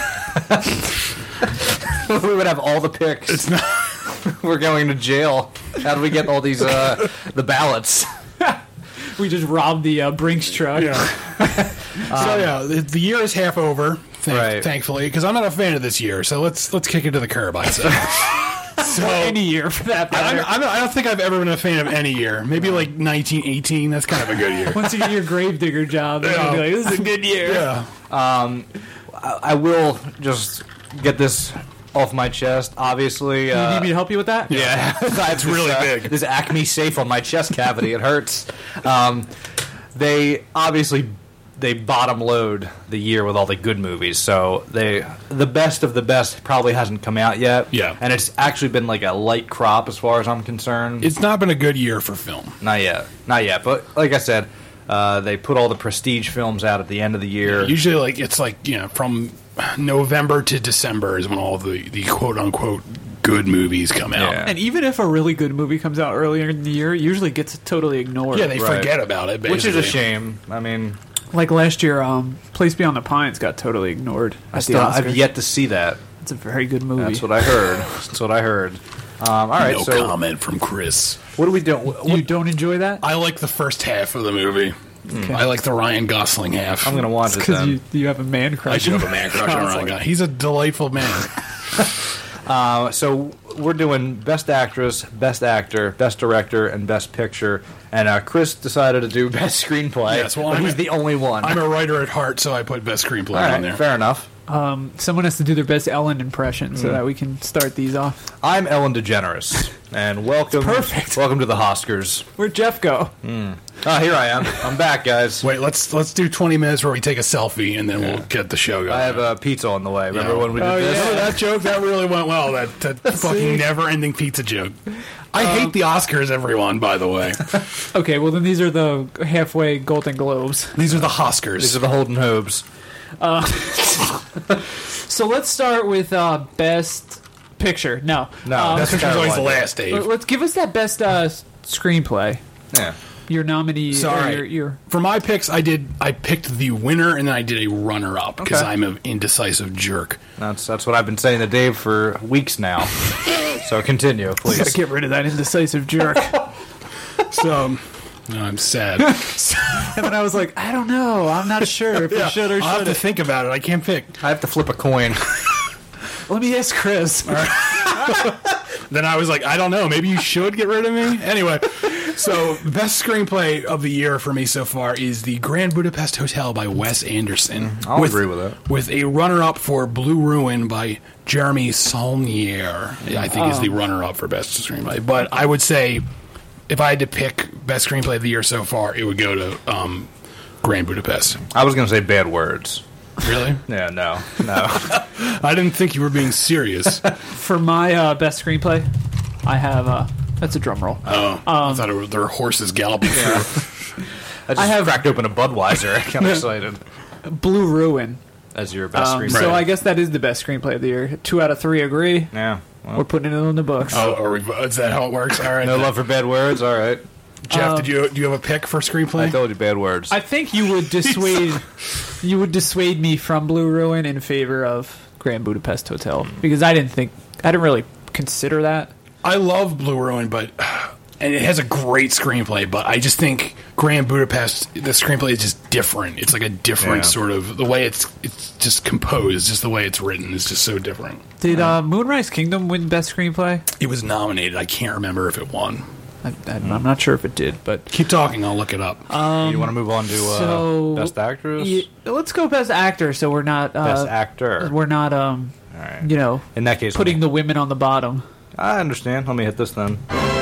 We would have all the picks. it's not... We're going to jail. How do we get all these the ballots? We just robbed the Brinks truck. So, the year is half over, Right. thankfully, because I'm not a fan of this year. So let's kick it to the curb, I'd say. So, Any year for that matter. I don't think I've ever been a fan of any year. Maybe like 1918. That's kind of a good year. Once you get your gravedigger job, you're gonna be like, this is a good year. Yeah. I will just get this off my chest. Obviously, You need me to help you with that? yeah, it's really big. This Acme safe on my chest cavity. It hurts. They obviously bottom load the year with all the good movies. So the best of the best probably hasn't come out yet. Yeah. And it's actually been like a light crop as far as I'm concerned. It's not been a good year for film. Not yet. But like I said, they put all the prestige films out at the end of the year. Usually, it's from November to December is when all the quote unquote good movies come out. Yeah. And even if a really good movie comes out earlier in the year, it usually gets totally ignored. Yeah, they Right. forget about it, basically. Which is a shame. I mean, Like last year, Place Beyond the Pines got totally ignored at the Oscars. I've yet to see that. It's a very good movie. That's what I heard. All right, No so comment from Chris. what are we doing? You don't enjoy that? I like the first half of the movie. I like the Ryan Gosling half. I'm going to watch it Because then. you have a man I crush. do have a man crush on Ryan Gosling. He's a delightful man. So we're doing Best Actress, Best Actor, Best Director, and Best Picture. And Chris decided to do Best Screenplay. Yes, well, but I'm he's a- the only one. I'm a writer at heart, so I put best screenplay All right, on there. fair enough. Someone has to do their best Ellen impression so that we can start these off. I'm Ellen DeGeneres, and welcome. Perfect. Welcome to the Oscars. Where'd Jeff go? Ah, here I am. I'm back, guys. Wait, let's do 20 minutes where we take a selfie, and then we'll get the show going. I have pizza on the way. Remember when we did this? Remember that joke? That really went well. That fucking never-ending pizza joke. I hate the Oscars, everyone, by the way. Okay, well then these are the halfway Golden Globes. These are the Hoskers. These are the Holden Hobes. So let's start with Best Picture. No. Best Picture's always the last, Dave. Let's give us that Best Screenplay. Yeah. Your nominee. Sorry. Or your For my picks, I picked the winner, and then I did a runner-up, because Okay. I'm an indecisive jerk. That's what I've been saying to Dave for weeks now. So continue, Gotta please. get rid of that indecisive jerk. So, I'm sad. And then I was like, I don't know. I'm not sure if we should or I'll have to shouldn't. think about it. I can't pick. I have to flip a coin. Let me ask Chris. Then I was like, I don't know. Maybe you should get rid of me. Anyway, so best screenplay of the year for me so far is The Grand Budapest Hotel by Wes Anderson. I'll agree with that. With a runner-up for Blue Ruin by Jeremy Saulnier. I think is the runner-up for best screenplay. But I would say, if I had to pick best screenplay of the year so far, it would go to Grand Budapest. I was going to say bad words. Really? Yeah, no. I didn't think you were being serious. For my Best Screenplay, I have... that's a drum roll. Oh, I thought there were horses galloping through. I have cracked open a Budweiser. I got excited. Blue Ruin. As your best screenplay. So I guess that is the best screenplay of the year. 2 out of 3 agree. Yeah. Well, We're putting it in the books. Oh, is that how it works? All right. no love for bad words? All right. Jeff, do you have a pick for screenplay? I told you bad words. I think you would dissuade me from Blue Ruin in favor of Grand Budapest Hotel because I didn't really consider that. I love Blue Ruin, and it has a great screenplay, but I just think Grand Budapest, the screenplay is just different. It's like a different sort of, the way it's just composed, just the way it's written is just so different. Did Moonrise Kingdom win Best Screenplay? It was nominated. I can't remember if it won. I'm not sure if it did, but... Keep talking, I'll look it up. You want to move on to Best Actress? Let's go Best Actor, so we're not... Best Actor. We're not, right. In that case, putting the women on the bottom. I understand. Let me hit this then.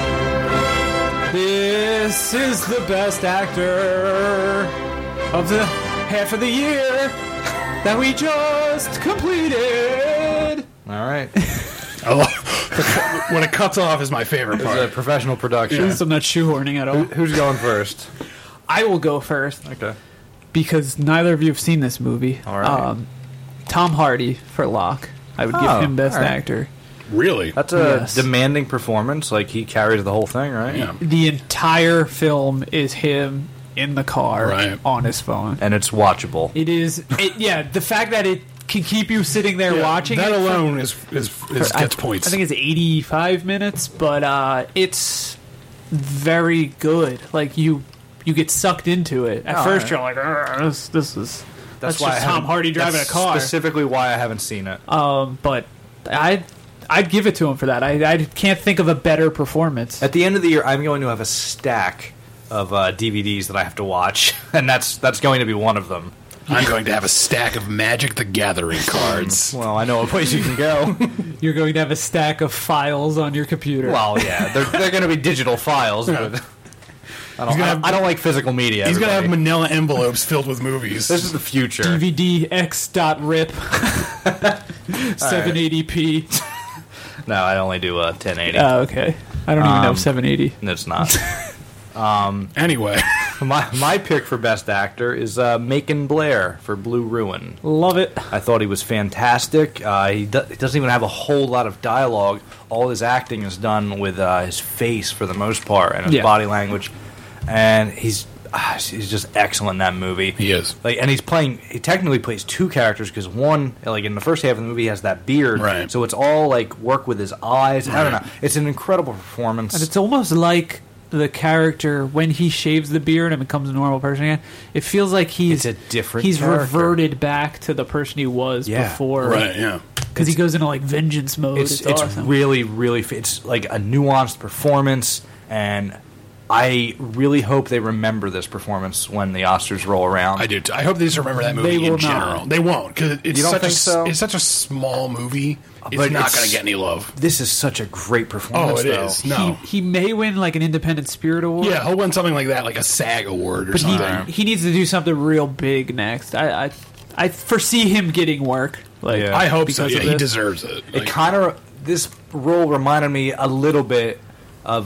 This is the Best Actor of the half of the year that we just completed. All right. When it cuts off is my favorite part. It's a professional production. At least I'm not shoehorning at all. Who's going first? I will go first. Okay. Because neither of you have seen this movie. All right. Tom Hardy for Locke. I would give him Best Actor. Really? That's a demanding performance. Like, he carries the whole thing, right? Yeah. The entire film is him in the car on his phone. And it's watchable. It is. The fact that it can keep you sitting there watching that it alone gets points. I think it's 85 minutes, but it's very good. Like, you get sucked into it. At first, you're like, this is... That's why just Tom Hardy driving a car. Specifically why I haven't seen it. But I'd give it to him for that. I can't think of a better performance. At the end of the year, I'm going to have a stack of DVDs that I have to watch, and that's going to be one of them. I'm going to have a stack of Magic the Gathering cards. Well, I know a place you can go. You're going to have a stack of files on your computer. Well, yeah, they're going to be digital files, but I don't like physical media. He's going to have manila envelopes filled with movies. This is the future. DVD X.RIP 780p. No, I only do 1080. Oh, okay. I don't even know 780. It's not. Anyway, my pick for Best Actor is Macon Blair for Blue Ruin. Love it. I thought he was fantastic. He doesn't even have a whole lot of dialogue. All his acting is done with his face for the most part and his body language, and he's just excellent in that movie. He is. And he technically plays two characters because one, like in the first half of the movie, he has that beard, right? So it's all like work with his eyes. Right. I don't know. It's an incredible performance, and it's almost like the character when he shaves the beard and becomes a normal person again. It feels like he's a different. He's character. Reverted back to the person he was before, right? Yeah, because he goes into like vengeance mode. It's awesome. really, it's like a nuanced performance, and I really hope they remember this performance when the Oscars roll around. I do too. I hope they just remember that movie in general. Not. They won't, because it's such a small movie. It's not going to get any love. This is such a great performance. Oh, it is. No, he may win like an Independent Spirit Award. Yeah, he'll win something like that, like a SAG award or something. He needs to do something real big next. I foresee him getting work. I hope so. Yeah, he deserves it. This role reminded me a little bit of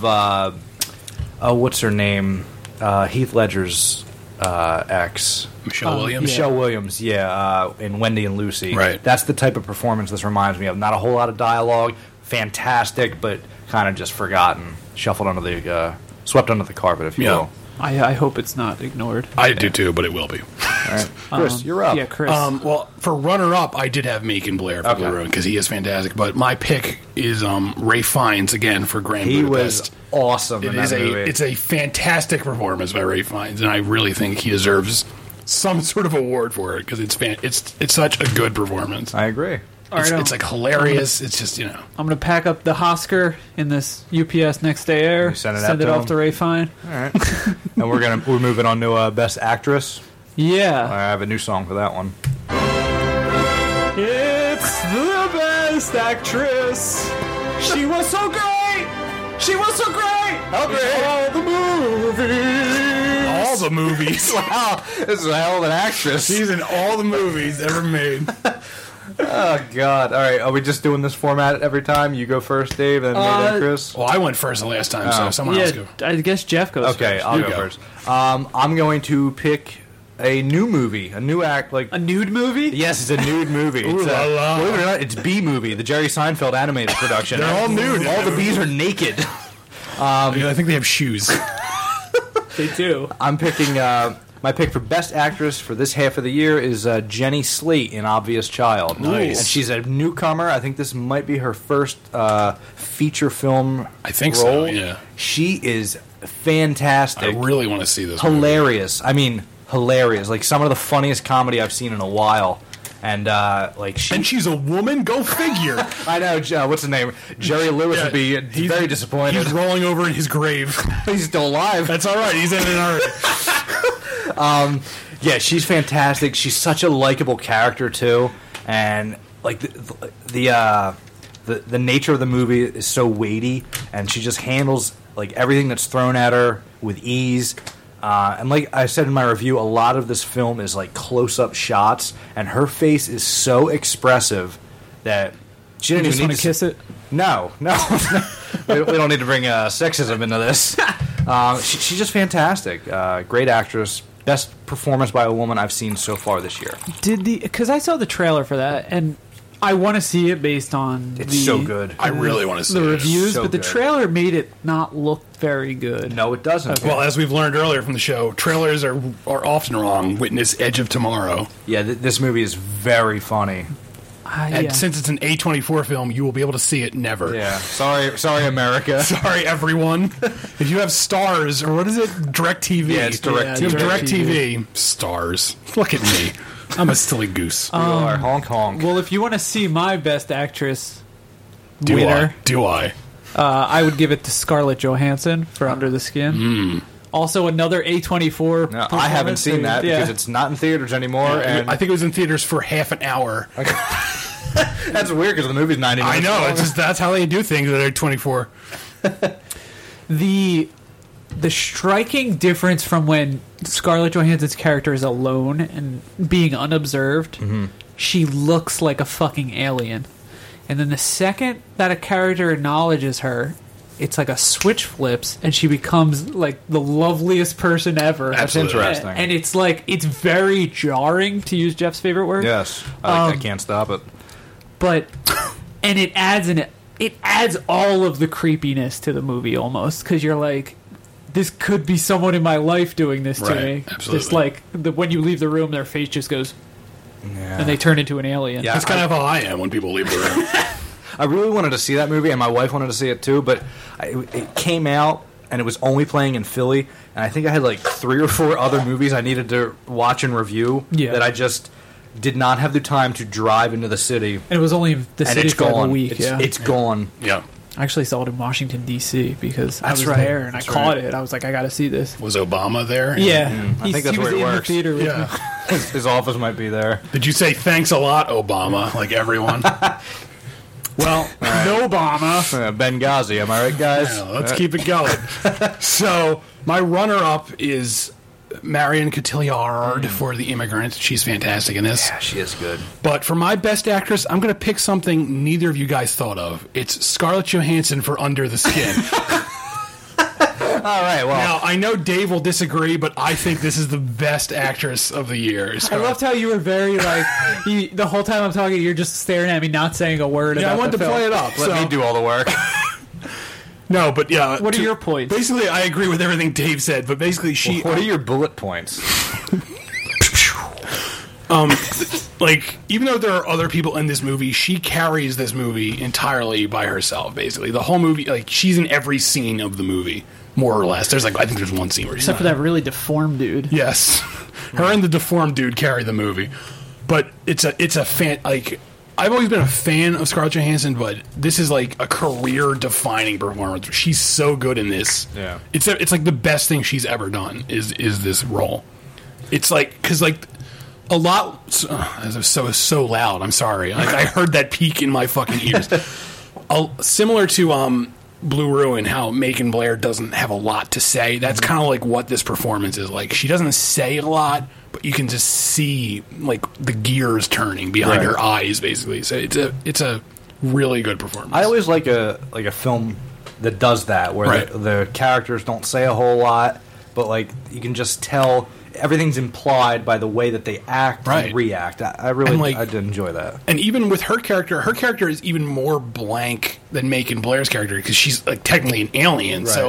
what's her name? Heath Ledger's ex. Michelle Williams? Michelle Williams, in Wendy and Lucy. Right. That's the type of performance this reminds me of. Not a whole lot of dialogue, fantastic, but kind of just forgotten. Shuffled under the... swept under the carpet, if you will. I hope it's not ignored. I do too, but it will be. All right. Chris, you're up. Yeah, Chris. Well, for runner-up, I did have Macon Blair for Blue Ruin, because he is fantastic. But my pick is Ralph Fiennes, again, for Grand Budapest. He was awesome in that movie. It's a fantastic performance by Ralph Fiennes, and I really think he deserves some sort of award for it, because it's such a good performance. I agree. It's like hilarious. It's just, I'm going to pack up the Oscar in this UPS Next Day Air. Send it off to Ralph Fiennes. All right. And we're moving on to Best Actress. Yeah. I have a new song for that one. It's the Best Actress. She was so great. She was so great. How great. All the movies. All the movies. Wow. This is a hell of an actress. She's in all the movies ever made. Oh, God. All right. Are we just doing this format every time? You go first, Dave, and then Chris? Well, I went first the last time, so someone else go. I guess Jeff goes first. Okay, I'll go first. I'm going to pick a new movie, a new act, like a nude movie. Yes, it's a nude movie. Believe it or not, it's B movie, the Jerry Seinfeld animated production. They're all nude. All the bees are naked. I think they have shoes. They do. I'm picking my pick for best actress for this half of the year is Jenny Slate in Obvious Child. Nice. And she's a newcomer. I think this might be her first feature film. I think role. so. Yeah. She is fantastic. I really want to see this. Hilarious. I mean, hilarious. Like some of the funniest comedy I've seen in a while. And and she's a woman. Go figure. I know. What's the name? Jerry Lewis would be very disappointed. He's rolling over in his grave. He's still alive. That's all right. He's in it already. Yeah, she's fantastic. She's such a likable character too, and like the nature of the movie is so weighty, and she just handles like everything that's thrown at her with ease. And like I said in my review, a lot of this film is like close-up shots, and her face is so expressive that she didn't even need to kiss it. No. we don't need to bring sexism into this. She's just fantastic. Great actress. Best performance by a woman I've seen so far this year. Because I saw the trailer for that, and I want to see it based on so good. I really want to see the it. reviews, So but the good. trailer made it not look very good. No, it doesn't. Well, as we've learned earlier from the show, trailers are often wrong. Witness Edge of Tomorrow. Yeah, this movie is very funny. And since it's an A24 film, you will be able to see it never. Yeah. Sorry, America. Sorry, everyone. If you have Stars, or what is it? DirecTV. Yeah, it's DirecTV. You have DirecTV. Stars. Look at me. I'm a silly goose. You are honk honk. Well, if you want to see my best actress Do winner, I? I would give it to Scarlett Johansson for Under the Skin. Also, another A24. No, I haven't seen that because it's not in theaters anymore. And I think it was in theaters for half an hour. that's weird because the movie's 90 minutes I know. long. It's just that's how they do things at A24. The striking difference from when Scarlett Johansson's character is alone and being unobserved, she looks like a fucking alien. And then the second that a character acknowledges her, it's like a switch flips and she becomes like the loveliest person ever. That's interesting. And it's like, it's very jarring, to use Jeff's favorite word. Yes. I can't stop it. But and it adds all of the creepiness to the movie almost, because you're like, this could be someone in my life doing this to Right, me. absolutely. Just like when you leave the room, their face just goes, and they turn into an alien. Yeah. That's kind of how I am when people leave the room. I really wanted to see that movie, and my wife wanted to see it too, but it came out, and it was only playing in Philly, and I think I had like 3 or 4 other movies I needed to watch and review that I just did not have the time to drive into the city. And it was only the And city it's for gone. a week. It's gone. Yeah. I actually saw it in Washington, D.C. because I That's was right. there and That's I caught right. it. I was like, I got to see this. Was Obama there? Yeah. I think that's he was where it in works. the theater with me. Yeah. His office might be there. Did you say thanks a lot, Obama, like everyone? Well, No Obama. Benghazi, am I right, guys? yeah, let's keep it going. So, my runner-up is Marion Cotillard for The Immigrant. She's fantastic in this. Yeah, she is good. But for my best actress, I'm going to pick something neither of you guys thought of. It's Scarlett Johansson for Under the Skin. All right, well. Now, I know Dave will disagree, but I think this is the best actress of the year. I loved how you were very like the whole time I'm talking, you're just staring at me, not saying a word. Yeah, about I wanted the to film. play it up. Let me do all the work. No, but yeah. What are your points? Basically, I agree with everything Dave said, but basically she... What are your bullet points? like, even though there are other people in this movie, she carries this movie entirely by herself, basically. The whole movie, like, she's in every scene of the movie, more or less. There's, like, I think there's one scene where she's Except for that really deformed dude. Yes. Her and the deformed dude carry the movie. But it's a fan, like... I've always been a fan of Scarlett Johansson, but this is like a career-defining performance. She's so good in this. Yeah, it's like the best thing she's ever done is this role. It's like because like a lot. So loud. I'm sorry. Like I heard that peak in my fucking ears. Similar to Blue Ruin, how Macon Blair doesn't have a lot to say. That's kind of like what this performance is like. She doesn't say a lot, but you can just see like the gears turning behind her eyes, basically. So it's a really good performance. I always like a film that does that, where the characters don't say a whole lot, but like you can just tell everything's implied by the way that they act and react. I really I did enjoy that. And even with her character is even more blank than Macon Blair's character because she's like technically an alien. Right. So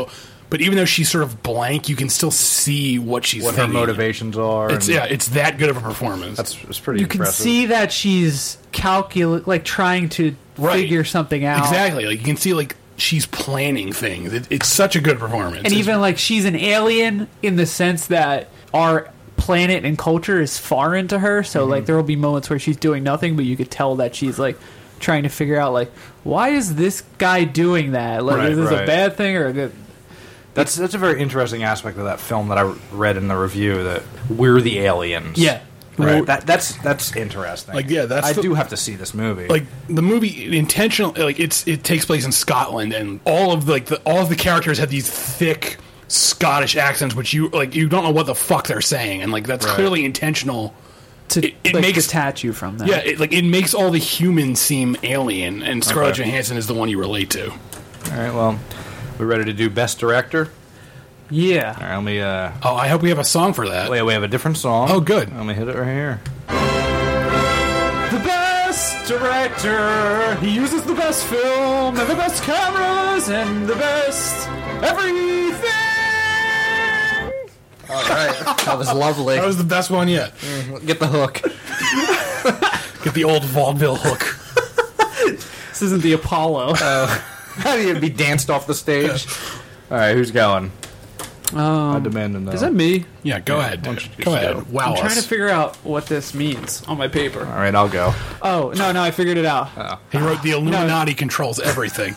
But even though she's sort of blank, you can still see what she's what her thinking. motivations are. It's it's that good of a performance. It's pretty You impressive. can see that she's trying to figure something out. Exactly. Like you can see like she's planning things. It's such a good performance. And even like she's an alien in the sense that our planet and culture is foreign to her. So like there will be moments where she's doing nothing, but you could tell that she's like trying to figure out like, why is this guy doing that? Like, is this a bad thing or a good? That's a very interesting aspect of that film that I read in the review, that we're the aliens. Yeah. Right. That's interesting. Like, yeah, I do have to see this movie. Like the movie intentionally, like it takes place in Scotland, and all of the characters have these thick Scottish accents, which you don't know what the fuck they're saying, and like that's clearly intentional. It makes detach you from that. Yeah, it makes all the humans seem alien, and Scarlett Johansson is the one you relate to. All right, well, we're ready to do Best Director. Yeah. All right, let me. I hope we have a song for that. Wait, we have a different song. Oh, good. Let me hit it right here. The best director. He uses the best film and the best cameras and the best everything. All right, that was lovely. That was the best one yet. Get the hook. Get the old vaudeville hook. This isn't the Apollo. How do you be danced off the stage? All right, who's going? I demand to know. Is that me? Yeah, go ahead. Go ahead. Wow. I'm trying to figure out what this means on my paper. All right, I'll go. Oh, no, I figured it out. He wrote the Illuminati controls everything.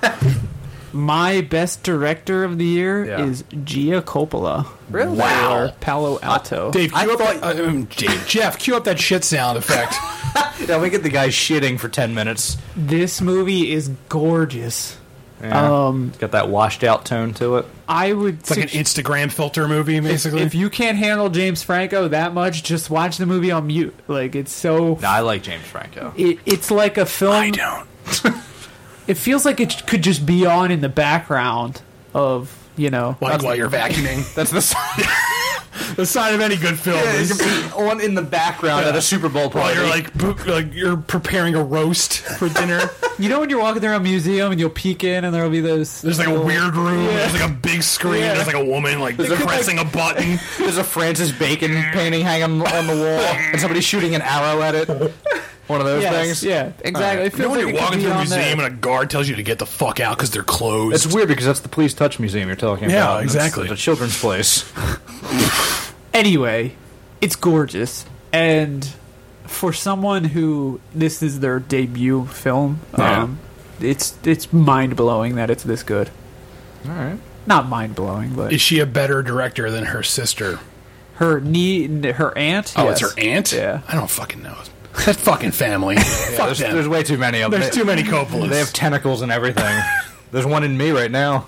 My best director of the year is Gia Coppola. Really? Wow. Palo Alto. Dave, Jeff, cue up that shit sound effect. Yeah, we get the guy shitting for 10 minutes. This movie is gorgeous. Yeah. It's got that washed out tone to it. I would. It's like an Instagram filter movie, basically. If you can't handle James Franco that much, just watch the movie on mute. Like it's so. No, I like James Franco. It's like a film. I don't. It feels like it could just be on in the background of while you're vacuuming. That's the sign. The sign of any good film is it can be on in the background at a Super Bowl party. While you're you're preparing a roast for dinner. You know when you're walking around a museum and you'll peek in and there'll be those. There's like a weird room. Yeah. There's like a big screen. Yeah. There's like a woman pressing a button. There's a Francis Bacon painting hanging on the wall, and somebody shooting an arrow at it. One of those things. Yeah, exactly. It You know feels when like you're walking it through a could be on museum there. and a guard tells you to get the fuck out because they're closed. It's weird because that's the Please Touch Museum you're talking about. Yeah, and exactly. It's a children's place. Anyway, it's gorgeous, and for someone who this is their debut film, it's mind blowing that it's this good. All right, not mind blowing, but Is she a better director than her sister? her aunt. Oh, yes. it's her aunt? Yeah, I don't fucking know. That fucking family. Fuck them. there's way too many of them. There's too many Coppolas. They have tentacles and everything. There's one in me right now.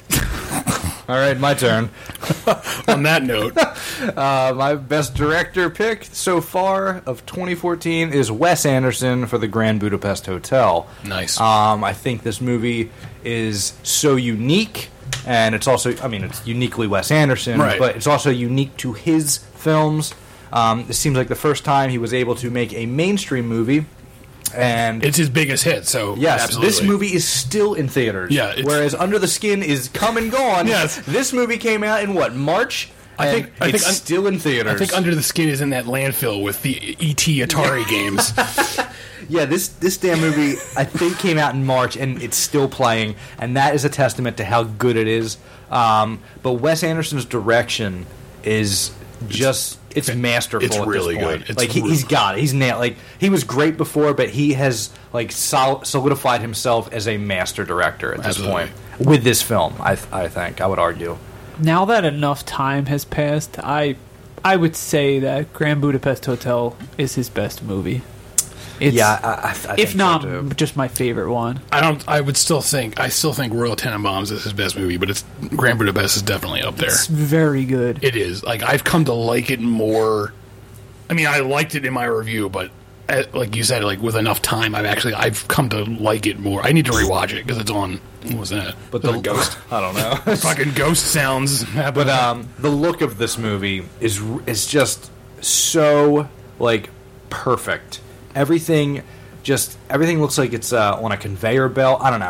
All right, my turn. On that note, my best director pick so far of 2014 is Wes Anderson for The Grand Budapest Hotel. Nice. I think this movie is so unique, and it's also, it's uniquely Wes Anderson, Right. but it's also unique to his films. It seems like the first time he was able to make a mainstream movie. And it's his biggest hit, so yes, absolutely. this movie is still in theaters. Yeah, whereas Under the Skin is come and gone. Yes. This movie came out in March? I think it's still in theaters. I think Under the Skin is in that landfill with the E.T. Atari games. Yeah, this damn movie I think came out in March and it's still playing, and that is a testament to how good it is. But Wes Anderson's direction is just it's masterful. It's really at this point. good. Like he's got it. He's nailed. Like he was great before, but he has like solidified himself as a master director at this point with this film. I think I would argue. Now that enough time has passed, I would say that Grand Budapest Hotel is his best movie. It's, I if think not so too. just my favorite one. I still think Royal Tenenbaums is his best movie, but it's Grand Budapest is definitely up there. It's very good. It is. Like I've come to like it more. I mean, I liked it in my review, but like you said, like with enough time, I've come to like it more. I need to rewatch it because it's on. What was that? But the Ghost. I don't know. Fucking Ghost sounds. But the look of this movie is just so like perfect. Everything looks like it's on a conveyor belt. I don't know.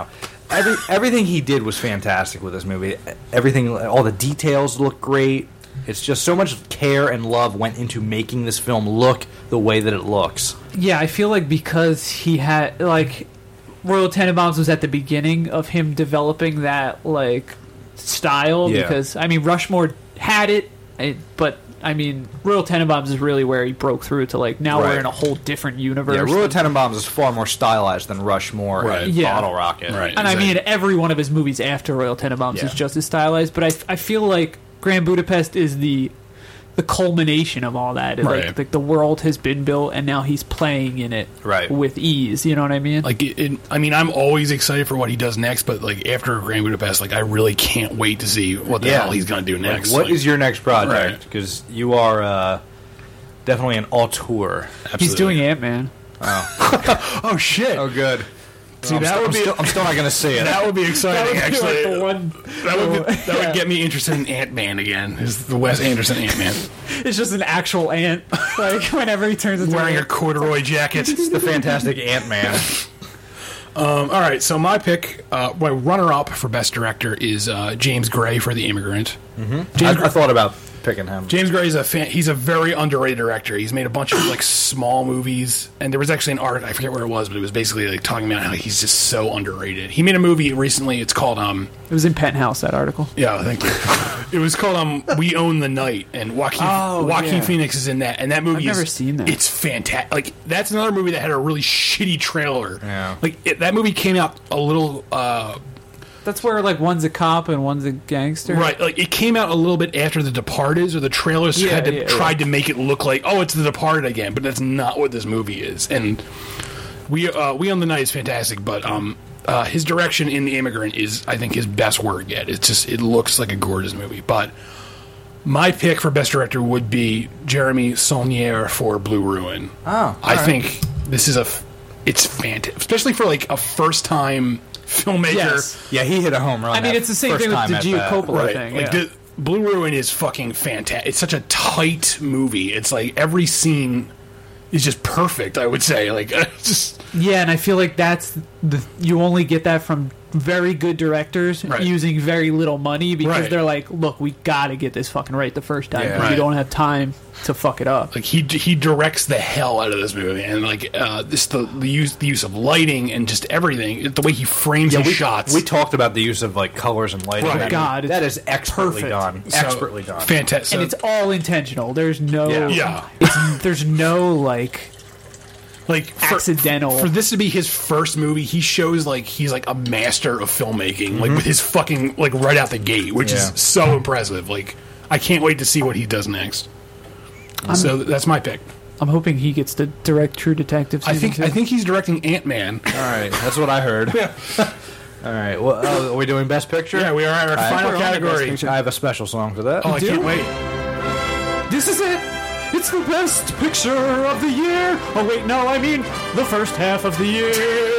everything he did was fantastic with this movie. Everything, all the details look great. It's just so much care and love went into making this film look the way that it looks. Yeah, I feel like because he had, like, Royal Tenenbaums was at the beginning of him developing that, like, style. Yeah. Because, I mean, Rushmore had it, but, I mean, Royal Tenenbaums is really where he broke through to, like, now Right. we're in a whole different universe. Yeah, Royal Tenenbaums is far more stylized than Rushmore and Bottle Rocket. Right. And I mean, every one of his movies after Royal Tenenbaums is just as stylized, but I feel like Grand Budapest is the culmination of all that. Right. Like the world has been built, and now he's playing in it with ease. You know what I mean? Like, I mean, I'm always excited for what he does next, but like after Grand Budapest, like I really can't wait to see what the hell he's going to do next. What is Like, your next project? Because you are definitely an auteur. He's doing Ant-Man. Oh. Oh shit! Oh, good. See, I'm that still, would I'm be still, I'm still not going to see it. that would be exciting. That would be, Actually, like, the one- that would get me interested in Ant-Man again. Is the Wes Anderson Ant-Man It's just an actual ant. Like whenever he turns into wearing an a ant. corduroy jacket? It's the Fantastic Ant-Man. All right, so my pick, my runner-up for Best Director is James Gray for The Immigrant. Mm-hmm. I thought about picking him. James Gray is he's a very underrated director. He's made a bunch of like small movies, and there was actually an art, I forget where it was, but it was basically like talking about how he's just so underrated. He made a movie recently. It's called It was in Penthouse, that article. Yeah, thank you. It was called We Own the Night, and Joaquin Phoenix is in that, and that movie I've never seen that. It's fantastic. Like, that's another movie that had a really shitty trailer. Yeah. Like that movie came out a little That's where like one's a cop and one's a gangster. right. Like it came out a little bit after The Departed, or the trailers tried to make it look like, oh, it's The Departed again, but that's not what this movie is. And We Own the Night is fantastic, but his direction in The Immigrant is, I think, his best work yet. It's just, it looks like a gorgeous movie. But my pick for Best Director would be Jeremy Saulnier for Blue Ruin. Oh, I think this is it's fantastic, especially for like a first time filmmaker. Yes. Yeah, he hit a home run. I mean, it's the same thing with the Gio Coppola thing. Like Yeah. Blue Ruin is fucking fantastic. It's such a tight movie. It's like every scene is just perfect, I would say. Like, just Yeah, and I feel like you only get that from very good directors using very little money because they're like, look, we got to get this fucking right the first time. Yeah. We don't have time to fuck it up. like he directs the hell out of this movie, and like the use of lighting and just everything, the way he frames his shots. We talked about the use of like colors and lighting. Right. I mean, God, that is expertly perfect. done. So, Expertly done. Fantastic. And it's all intentional. There's no Yeah. there's no like accidental. For this to be his first movie, he shows like he's like a master of filmmaking, like with his fucking like right out the gate, which is so impressive. Like, I can't wait to see what he does next. So that's my pick. I'm hoping he gets to direct True Detective. I think he's directing Ant-Man. All right, that's what I heard. All right, well, are we doing Best Picture? Yeah, we are at our final We're on the Best category. Picture. I have a special song for that. Oh, I can't wait. This is it. It's the best picture of the year. Oh wait, no, I mean the first half of the year.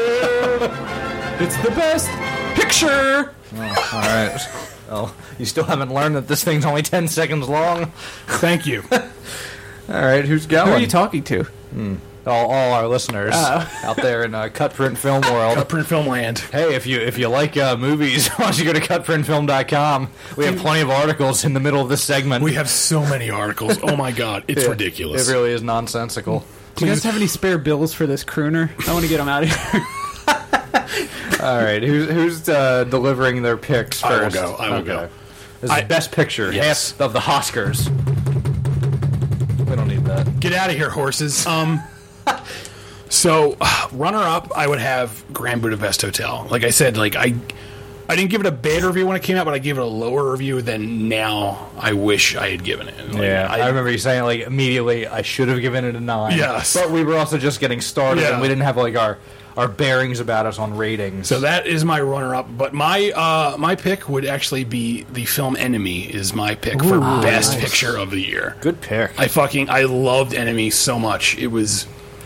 It's the best picture. Oh, all right. Oh, you still haven't learned that this thing's only 10 seconds long? Thank you. All right, who's going? Who are you talking to? All our listeners out there in Cut Print Film World. Print Film Land. Hey, if you like movies, why don't you go to cutprintfilm.com? We have plenty of articles in the middle of this segment. We have so many articles. Oh my god, it's ridiculous. It really is nonsensical. Do you guys have any spare bills for this crooner? I want to get him out of here. All right, who's delivering their picks first? I will go. This is Best Picture, half of the Oscars. We don't need that. Get out of here, horses. So, runner-up, I would have Grand Budapest Hotel. Like I said, like I didn't give it a bad review when it came out, but I gave it a lower review than now I wish I had given it. Like, I remember you saying, like, immediately, I should have given it a 9. Yes. But we were also just getting started, and we didn't have, like, our bearings about us on ratings. So that is my runner-up. But my pick would actually be the film Enemy is my pick for Best Picture of the Year. Good pick. I loved Enemy so much. It was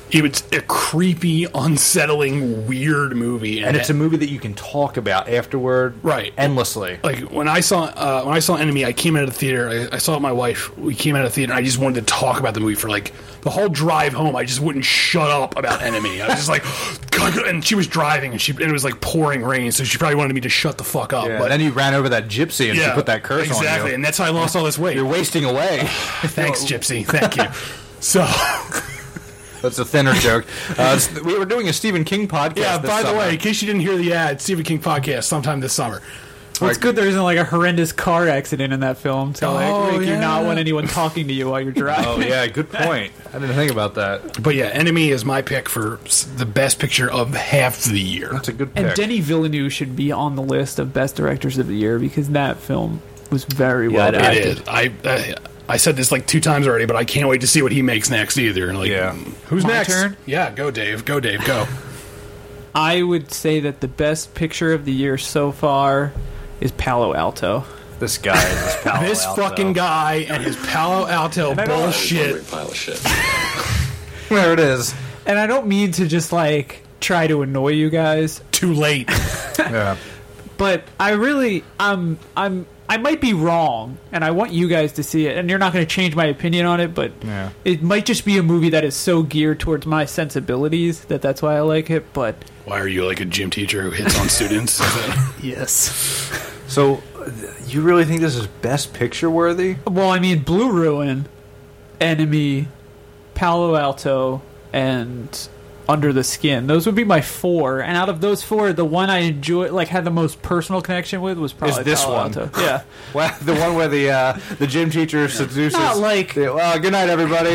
It's a creepy, unsettling, weird movie, And it's a movie that you can talk about afterward, right, endlessly. Like when I saw Enemy, I came out of the theater. I saw it with my wife. We came out of the theater. And I just wanted to talk about the movie for like the whole drive home. I just wouldn't shut up about Enemy. I was just like, God, and she was driving, and it was like pouring rain, so she probably wanted me to shut the fuck up. Yeah, but then you ran over that gypsy, and she put that curse on you. Exactly, and that's how I lost all this weight. You're wasting away. Thanks, Gypsy. Thank you. So. That's a thinner joke. We were doing a Stephen King podcast. Yeah, by the summer. way, in case you didn't hear the ad, Stephen King podcast sometime this summer. Well, it's good there isn't like a horrendous car accident in that film to make you not want anyone talking to you while you're driving. Oh, yeah, good point. I didn't think about that. But yeah, Enemy is my pick for the best picture of half the year. That's a good pick. And Denis Villeneuve should be on the list of best directors of the year because that film was very well directed. It is. I said this like 2 times already, but I can't wait to see what he makes next either. Like, who's My next? turn? Yeah, go Dave. Go Dave. Go. I would say that the best picture of the year so far is Palo Alto. This guy is this Palo This Alto. fucking guy and his Palo Alto bullshit. Pile of shit. There it is. And I don't mean to just like try to annoy you guys. Too late. Yeah. But I really, I might be wrong, and I want you guys to see it. And you're not going to change my opinion on it, but it might just be a movie that is so geared towards my sensibilities that's why I like it. But why are you like a gym teacher who hits on students? Yes. So, you really think this is best picture worthy? Well, I mean, Blue Ruin, Enemy, Palo Alto, and Under the Skin. Those would be my 4. And out of those 4, the one I enjoy, like had the most personal connection with was probably Is this Palo one? Alto. Yeah. Well, the one where the gym teacher seduces. Not like. Well, good night, everybody.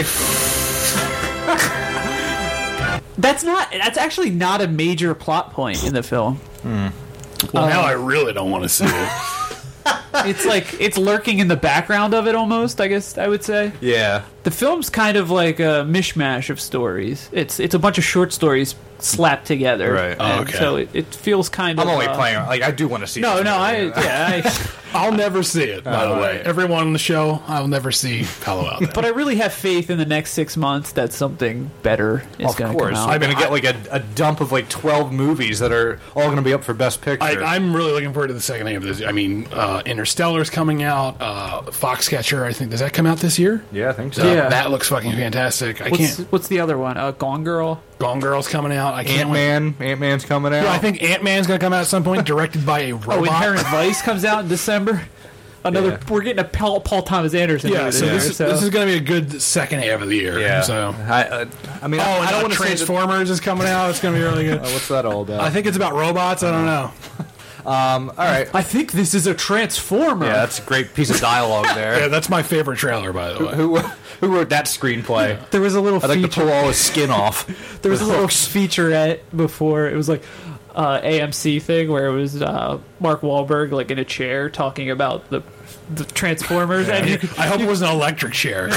That's actually not a major plot point in the film. Well, now I really don't want to see it. It's like it's lurking in the background of it almost, I guess I would say. Yeah. The film's kind of like a mishmash of stories. It's a bunch of short stories slapped together. Right. Oh, okay. So it feels kind of. I'm only playing. Like, I do want to see No, this no, movie. I'll never see it, by the way. right. Everyone on the show, I'll never see Palo Alto. But I really have faith in the next 6 months that something better is Of going to course. come out. I'm going to get like a dump of like 12 movies that are all going to be up for Best Picture. I'm really looking forward to the second half of this. I mean, Interstellar's coming out. Foxcatcher, I think, does that come out this year? Yeah, I think so. Yeah. That looks fucking fantastic. What's the other one? Gone Girl? Gone Girl's coming out. I can't wait. Ant-Man's coming out. Yeah, I think Ant-Man's going to come out at some point, directed by a robot. Oh, Inherent Vice comes out in December. We're getting a Paul Thomas Anderson. Yeah, movie so this year, this is going to be a good second half of the year. Yeah. So. I mean, I don't want to say Transformers is coming out. It's going to be really good. what's that all about? I think it's about robots. I don't know. All right. I think this is a Transformer. Yeah, that's a great piece of dialogue there. Yeah, that's my favorite trailer, by the way. Who wrote that screenplay? There was a little I'd like to feature. pull all his skin off. There was a little featurette before. It was like AMC thing where it was Mark Wahlberg like in a chair talking about the Transformers, and I hope it was an electric chair.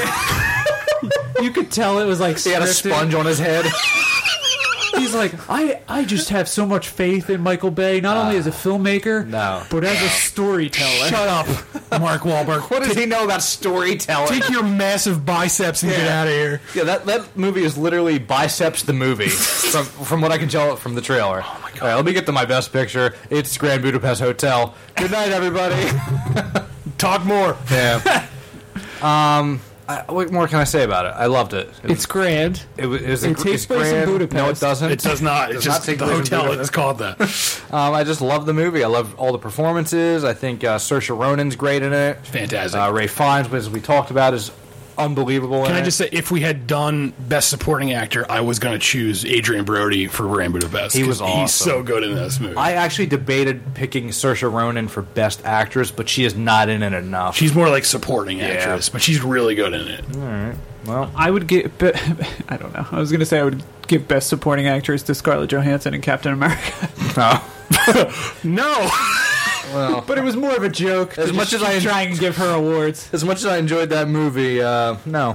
you could tell it was like He had a scripted. sponge on his head. He's like, I just have so much faith in Michael Bay, not only as a filmmaker, but as a storyteller. Shut up, Mark Wahlberg. What does he know about storytelling? Take your massive biceps and get out of here. Yeah, that movie is literally Biceps the movie, from what I can tell from the trailer. Oh my god! All right, let me get to my best picture. It's Grand Budapest Hotel. Good night, everybody. Talk more. Yeah. What more can I say about it? I loved it. It's grand. It takes place in Budapest. No, it doesn't. It does not. It's just the hotel is called that. I just love the movie. I love all the performances. I think Saoirse Ronan's great in it. Fantastic. Ray Fiennes, as we talked about, is unbelievable. Can I just say, if we had done Best Supporting Actor, I was going to choose Adrian Brody for Grand Budapest. He was awesome. He's so good in this movie. I actually debated picking Saoirse Ronan for Best Actress, but she is not in it enough. She's more like supporting actress, but she's really good in it. All right. Well, I would give. I don't know. I was going to say I would give Best Supporting Actress to Scarlett Johansson in Captain America. No. Well, but it was more of a joke. As much as I try and give her awards. As much as I enjoyed that movie, no.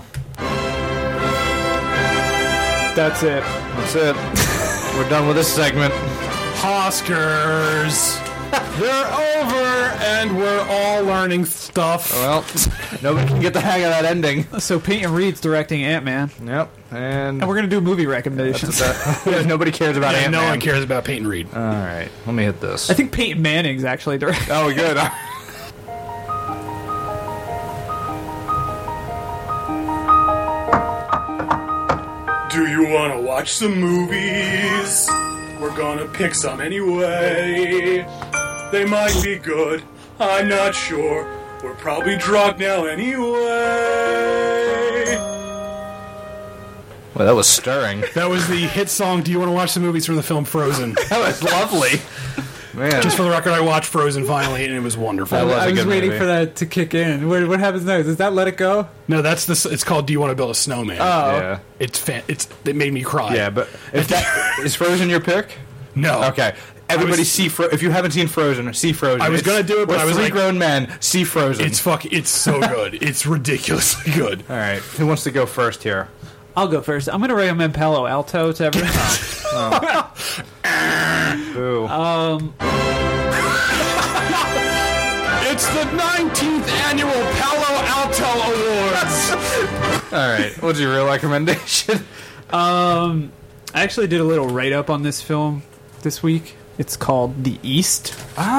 That's it. That's it. We're done with this segment. Oscars. They're over, and we're all learning stuff. Well, nobody can get the hang of that ending. So Peyton Reed's directing Ant-Man. Yep, and we're going to do movie recommendations. Nobody cares about Ant-Man. No one cares about Peyton Reed. All right, let me hit this. I think Peyton Manning's actually directing. Oh, good. Do you want to watch some movies? We're gonna pick some anyway. They might be good, I'm not sure. We're probably drunk now anyway. Well, that was stirring. That was the hit song, Do You Want to Watch Some Movies from the film Frozen. That was lovely. Man. Just for the record, I watched Frozen finally, and it was wonderful. I was waiting for that to kick in. What happens next? Does that Let It Go? No, that's it's called Do You Want to Build a Snowman? Oh. Yeah. It made me cry. Yeah, but if that is Frozen your pick? No. Okay. Everybody if you haven't seen Frozen, see Frozen. I was going to do it, but I was three like, grown men, see Frozen. It's so good. It's ridiculously good. All right. Who wants to go first here? I'll go first. I'm going to recommend Palo Alto to everyone. Boo. It's the 19th annual Palo Alto Awards. All right. What's your real recommendation? I actually did a little write-up on this film this week. It's called The East.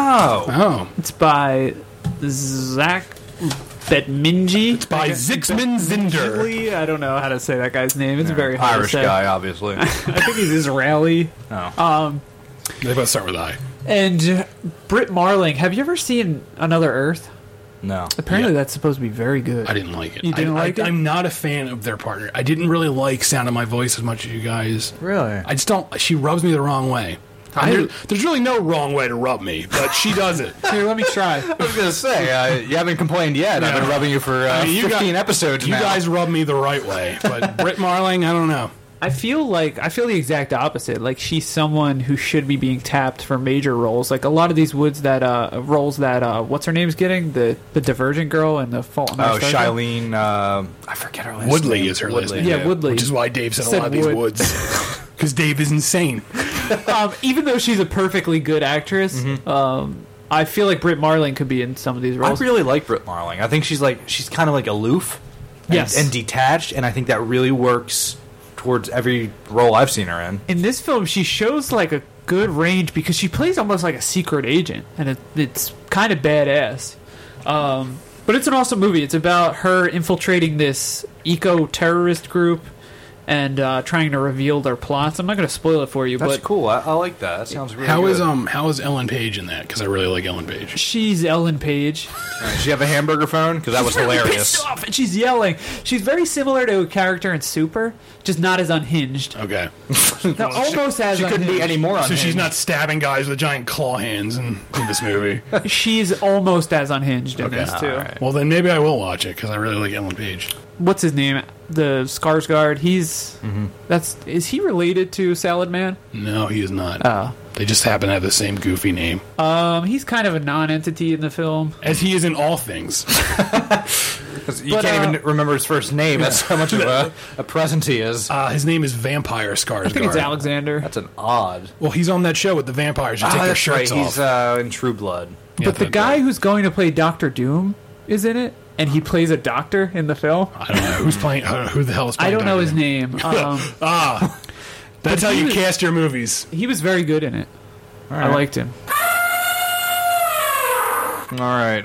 Oh. It's by Zach Betminji. It's by Zixman Zinder. I don't know how to say that guy's name. It's very hard Irish to say. guy, obviously. I think he's Israeli. Oh. They both start with I. And Britt Marling. Have you ever seen Another Earth? No. Apparently that's supposed to be very good. I didn't like it. You didn't like it? I'm not a fan of their partner. I didn't really like Sound of My Voice as much as you guys. Really? I just don't. She rubs me the wrong way. There's really no wrong way to rub me, but she does it. Here, let me try. I was going to say, you haven't complained yet. No. I've been rubbing you for 15 episodes You now. guys rub me the right way, but Britt Marling, I don't know. I feel the exact opposite. Like she's someone who should be being tapped for major roles. Like a lot of these roles that what's her name's getting, the Divergent girl and the Fault in Our Stars. Shailene. I forget her last Woodley name. is her last name. Yeah, Woodley. Which is why Dave said a lot of these Woods. Because Dave is insane. Even though she's a perfectly good actress, I feel like Britt Marling could be in some of these roles. I really like Britt Marling. I think she's kind of like aloof, and detached, and I think that really works towards every role I've seen her in. In this film, she shows like a good range because she plays almost like a secret agent, and it's kind of badass. But it's an awesome movie. It's about her infiltrating this eco-terrorist group and trying to reveal their plots. I'm not going to spoil it for you, That's but cool. I like that. That sounds really good. How is Ellen Page in that? Because I really like Ellen Page. she's Ellen Page. Does she have a hamburger phone? Because that was hilarious. Pissed off, and she's yelling. She's very similar to a character in Super, just not as unhinged. Okay. No, almost as She couldn't be unhinged. any more So unhinged. she's not stabbing guys with giant claw hands in this movie. She's almost as unhinged in this too. Alright. Well, then maybe I will watch it because I really like Ellen Page. What's his name? The Skarsgård. Is he related to Salad Man? No, he is not. Oh. They just happen to have the same goofy name. He's kind of a non-entity in the film. As he is in all things. You can't even remember his first name. That's how much of a presence he is. His name is Vampire Skarsgård. I think it's Alexander. That's an odd. Well, he's on that show with the vampires who take their That's shirts right. off. He's in True Blood. But the guy who's going to play Doctor Doom is in it, and he plays a doctor in the film. I don't know who's playing. Who the hell is I playing? don't know Dr. his Doom? name. That's how he you was- cast your movies. He was very good in it. I liked him. All right.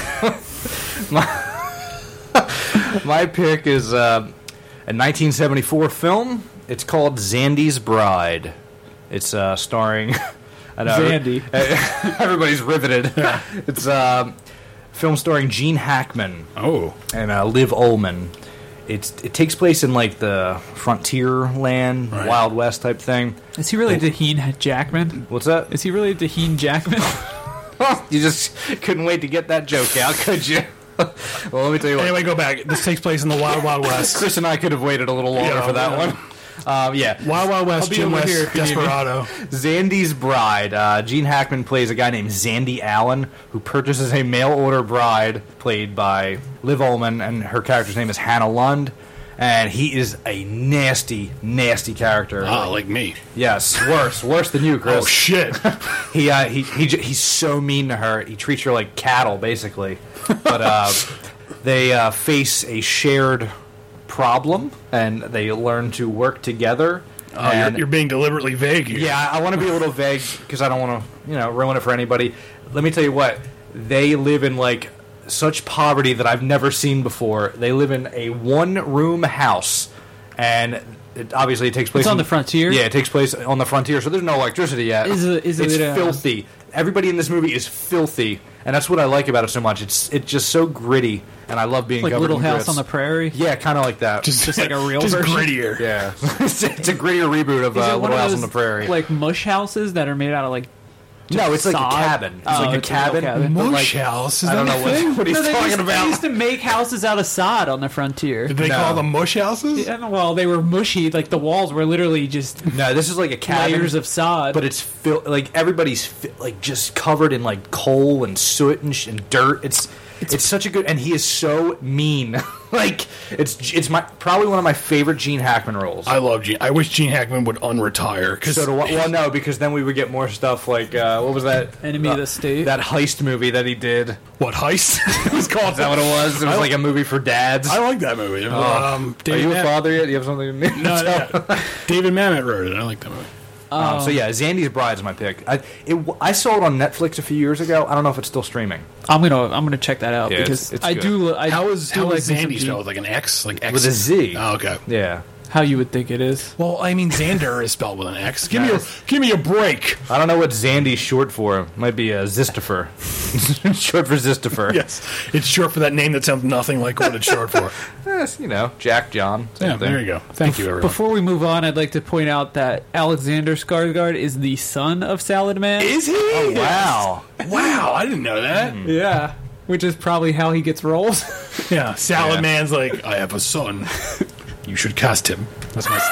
My pick is a 1974 film. It's called Zandy's Bride. It's starring... I know, Zandy. Everybody's riveted. It's a film starring Gene Hackman. Oh. And Liv Ullmann. It takes place in like the frontier land, Wild West type thing. Is he related to Heen Jackman? What's that? Is he related to Heen Jackman? You just couldn't wait to get that joke out, could you? Well, let me tell you what. Anyway, go back. This takes place in the Wild Wild West. Chris and I could have waited a little longer for that one. Wild Wild West, Jim over West, here if you need me. Desperado. Zandy's Bride. Gene Hackman plays a guy named Zandy Allen who purchases a mail-order bride played by Liv Ullmann, and her character's name is Hannah Lund. and he is a nasty, nasty character. Oh, like me. Yes, worse than you, Chris. Oh shit. He's so mean to her. He treats her like cattle, basically. But they face a shared problem, and they learn to work together. You're being deliberately vague here. Yeah, I want to be a little vague because I don't want to, ruin it for anybody. Let me tell you what, they live in like such poverty that I've never seen before. They live in a one-room house, and it takes place. It's on the frontier. Yeah, it takes place on the frontier, so there's no electricity yet. It's filthy. Everybody in this movie is filthy, and that's what I like about it so much. It's just so gritty, and I love being like covered Little in House grits. on the Prairie. Yeah, kind of like that. Just like a real just version. grittier. Yeah, it's a grittier reboot of Is it Little one of House those, on the Prairie. like mush houses that are made out of like. No, it's like sod? a cabin. It's like a it's a real cabin. cabin. But, Mush house? Is I don't that know a thing? what he's talking They about. used to make houses out of sod on the frontier. Did they call them mush houses? Yeah, well, they were mushy. Like the walls were literally just No, this is like a cabin, layers of sod. but it's like everybody's like just covered in like coal and soot and dirt. It's such a good, and he is so mean. Like it's probably one of my favorite Gene Hackman roles. I love Gene. I wish Gene Hackman would unretire. Well, no, because then we would get more stuff like what was that? Enemy of the State. That heist movie that he did. What heist? It was called. Is that what it was? It was like a movie for dads. I like that movie. Are you a father yet? Do you have something to No. David Mamet wrote it. I like that movie. So yeah, Zandy's Bride is my pick. I saw it on Netflix a few years ago. I don't know if it's still streaming. I'm gonna check that out Yeah, because it's I good. do. How is like Zandy spelled? Like an X? Like X With a Z. Oh, okay. Yeah. How you would think it is? Well, I mean, Xander is spelled with an X. Give me a break. I don't know what Zandy's short for. It might be Zistifer. Short for Zistifer. Yes, it's short for that name that sounds nothing like what it's short for. Yes, Jack John. Yeah, there you go. Thank you, everyone. Before we move on, I'd like to point out that Alexander Skarsgård is the son of Salad Man. Is he? Oh, wow. Wow, I didn't know that. Yeah, which is probably how he gets roles. Yeah, Salad Man's like, I have a son. You should cast him. That's my.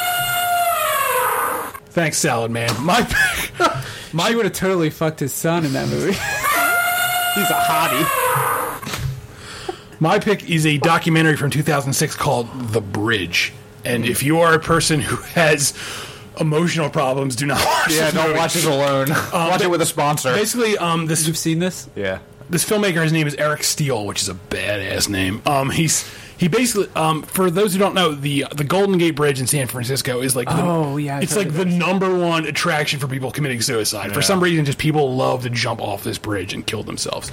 Thanks, Salad Man. She would have totally fucked his son in that movie. He's a hottie. My pick is a documentary from 2006 called The Bridge. And if you are a person who has emotional problems, do not watch Yeah, this don't movie. watch it alone. Watch it with a sponsor. Basically, You've seen this? Yeah. this filmmaker, his name is Eric Steele, which is a badass name. He basically, for those who don't know, the Golden Gate Bridge in San Francisco is like, it's like the number one attraction for people committing suicide. For some reason, just people love to jump off this bridge and kill themselves.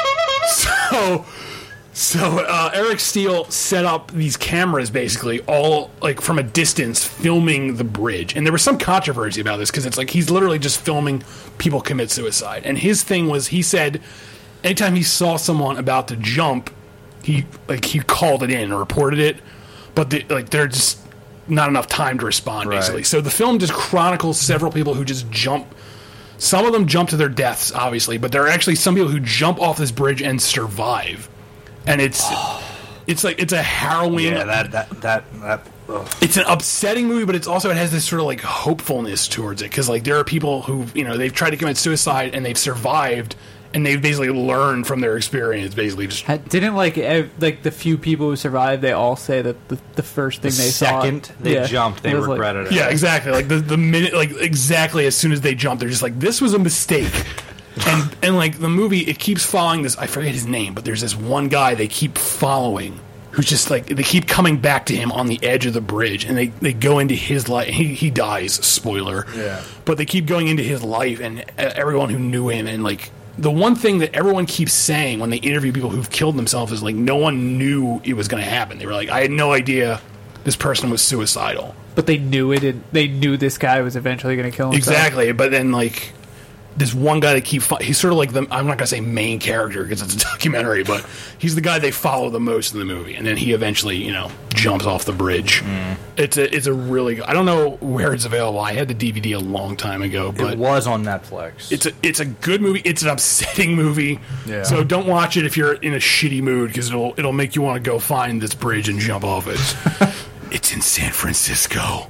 So Eric Steele set up these cameras, basically, all like from a distance, filming the bridge. And there was some controversy about this because it's like he's literally just filming people commit suicide. And his thing was, he said, anytime he saw someone about to jump, he called it in or reported it, but there's just not enough time to respond, basically. Right. So the film just chronicles several people who just jump. Some of them jump to their deaths, obviously, but there are actually some people who jump off this bridge and survive. And it's a harrowing. Yeah, that. Ugh. It's an upsetting movie, but it has this sort of like hopefulness towards it because like there are people who they've tried to commit suicide and they've survived. And they've basically learned from their experience, basically. Just Didn't like the few people who survived, they all say that the first thing they saw... second they jumped, they regretted it. Yeah, exactly. Like the minute, like exactly as soon as they jump, they're just like, this was a mistake. and like the movie, it keeps following this, I forget his name, but there's this one guy they keep following who's just like, they keep coming back to him on the edge of the bridge, and they go into his life. He dies, spoiler. Yeah. But they keep going into his life and everyone who knew him, and like... The one thing that everyone keeps saying when they interview people who've killed themselves is like no one knew it was going to happen. They were like, I had no idea this person was suicidal. But they knew it. They knew this guy was eventually going to kill himself. Exactly. But then like this one guy they keep he's sort of like I'm not going to say main character because it's a documentary, but he's the guy they follow the most in the movie, and then he eventually jumps off the bridge. It's a really, I don't know where it's available. I had the DVD a long time ago, but it was on Netflix. It's a good movie. It's an upsetting movie. Yeah. So don't watch it if you're in a shitty mood because it'll make you want to go find this bridge and jump off it. It's in San Francisco.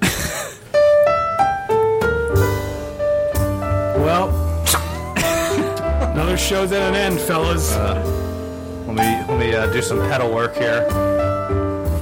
Well, another show's at an end, fellas. Let me do some pedal work here.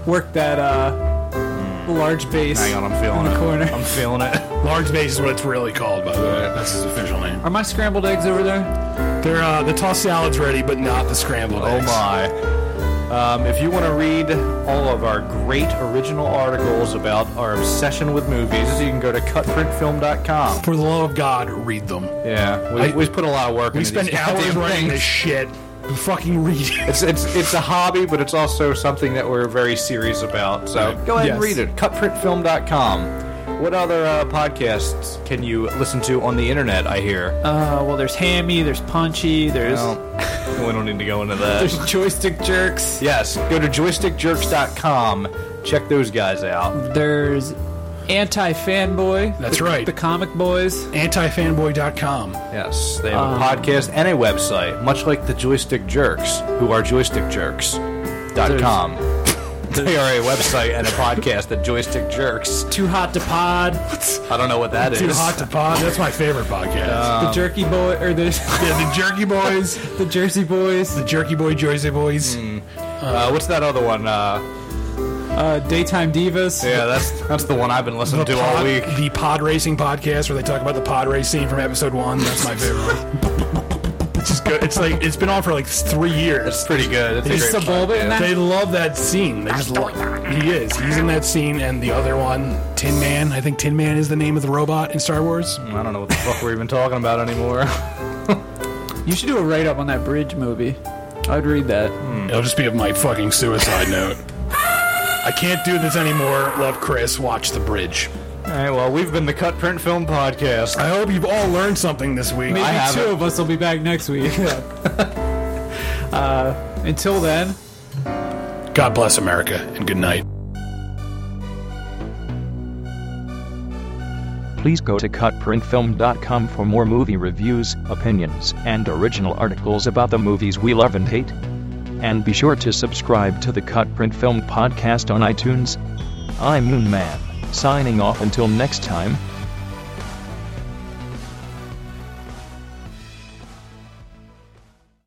work that large bass. Hang on, I'm feeling in the it. corner. I'm feeling it. Large base is what it's really called, by the way. That's his official name. Are my scrambled eggs over there? They're the tossed salad's ready, but not the scrambled eggs. My. If you want to read all of our great original articles about our obsession with movies, you can go to cutprintfilm.com. For the love of God, read them. Yeah, we put a lot of work into We spend these hours goddamn writing things. this shit. Fucking read it. It's a hobby, but it's also something that we're very serious about. So go ahead and read it. Cutprintfilm.com. What other podcasts can you listen to on the internet, I hear? Well, there's Hammy, there's Punchy, there's... we don't need to go into that. There's Joystick Jerks. Yes, go to joystickjerks.com. Check those guys out. There's Anti-Fanboy. That's right. The Comic Boys. Antifanboy.com. Yes, they have a podcast and a website, much like the Joystick Jerks, who are joystickjerks.com. They are a website and a podcast at Joystick Jerks. Too Hot to Pod. I don't know what that is. Too Hot to Pod. That's my favorite podcast. The Jerky Boy, or the the Jerky Boys, the Jersey Boys, the Jerky Boy Jersey Boys. What's that other one? Daytime Divas. Yeah, that's the one I've been listening to all week. The Pod Racing podcast, where they talk about the pod race scene from episode 1. That's my favorite one. It's just good. It's like it's been on for like 3 years. It's pretty good. Is Sebulba in that? They love that scene. They just love. He is. He's in that scene, and the other one, Tin Man. I think Tin Man is the name of the robot in Star Wars. I don't know what the fuck we're even talking about anymore. You should do a write-up on that Bridge movie. I'd read that. It'll just be of my fucking suicide note. I can't do this anymore. Love, Chris. Watch The Bridge. All right, well, we've been the Cut Print Film Podcast. I hope you've all learned something this week. Maybe two of us will be back next week. Until then, God bless America, and good night. Please go to cutprintfilm.com for more movie reviews, opinions, and original articles about the movies we love and hate. And be sure to subscribe to the Cut Print Film Podcast on iTunes. I'm Moon Man, signing off until next time.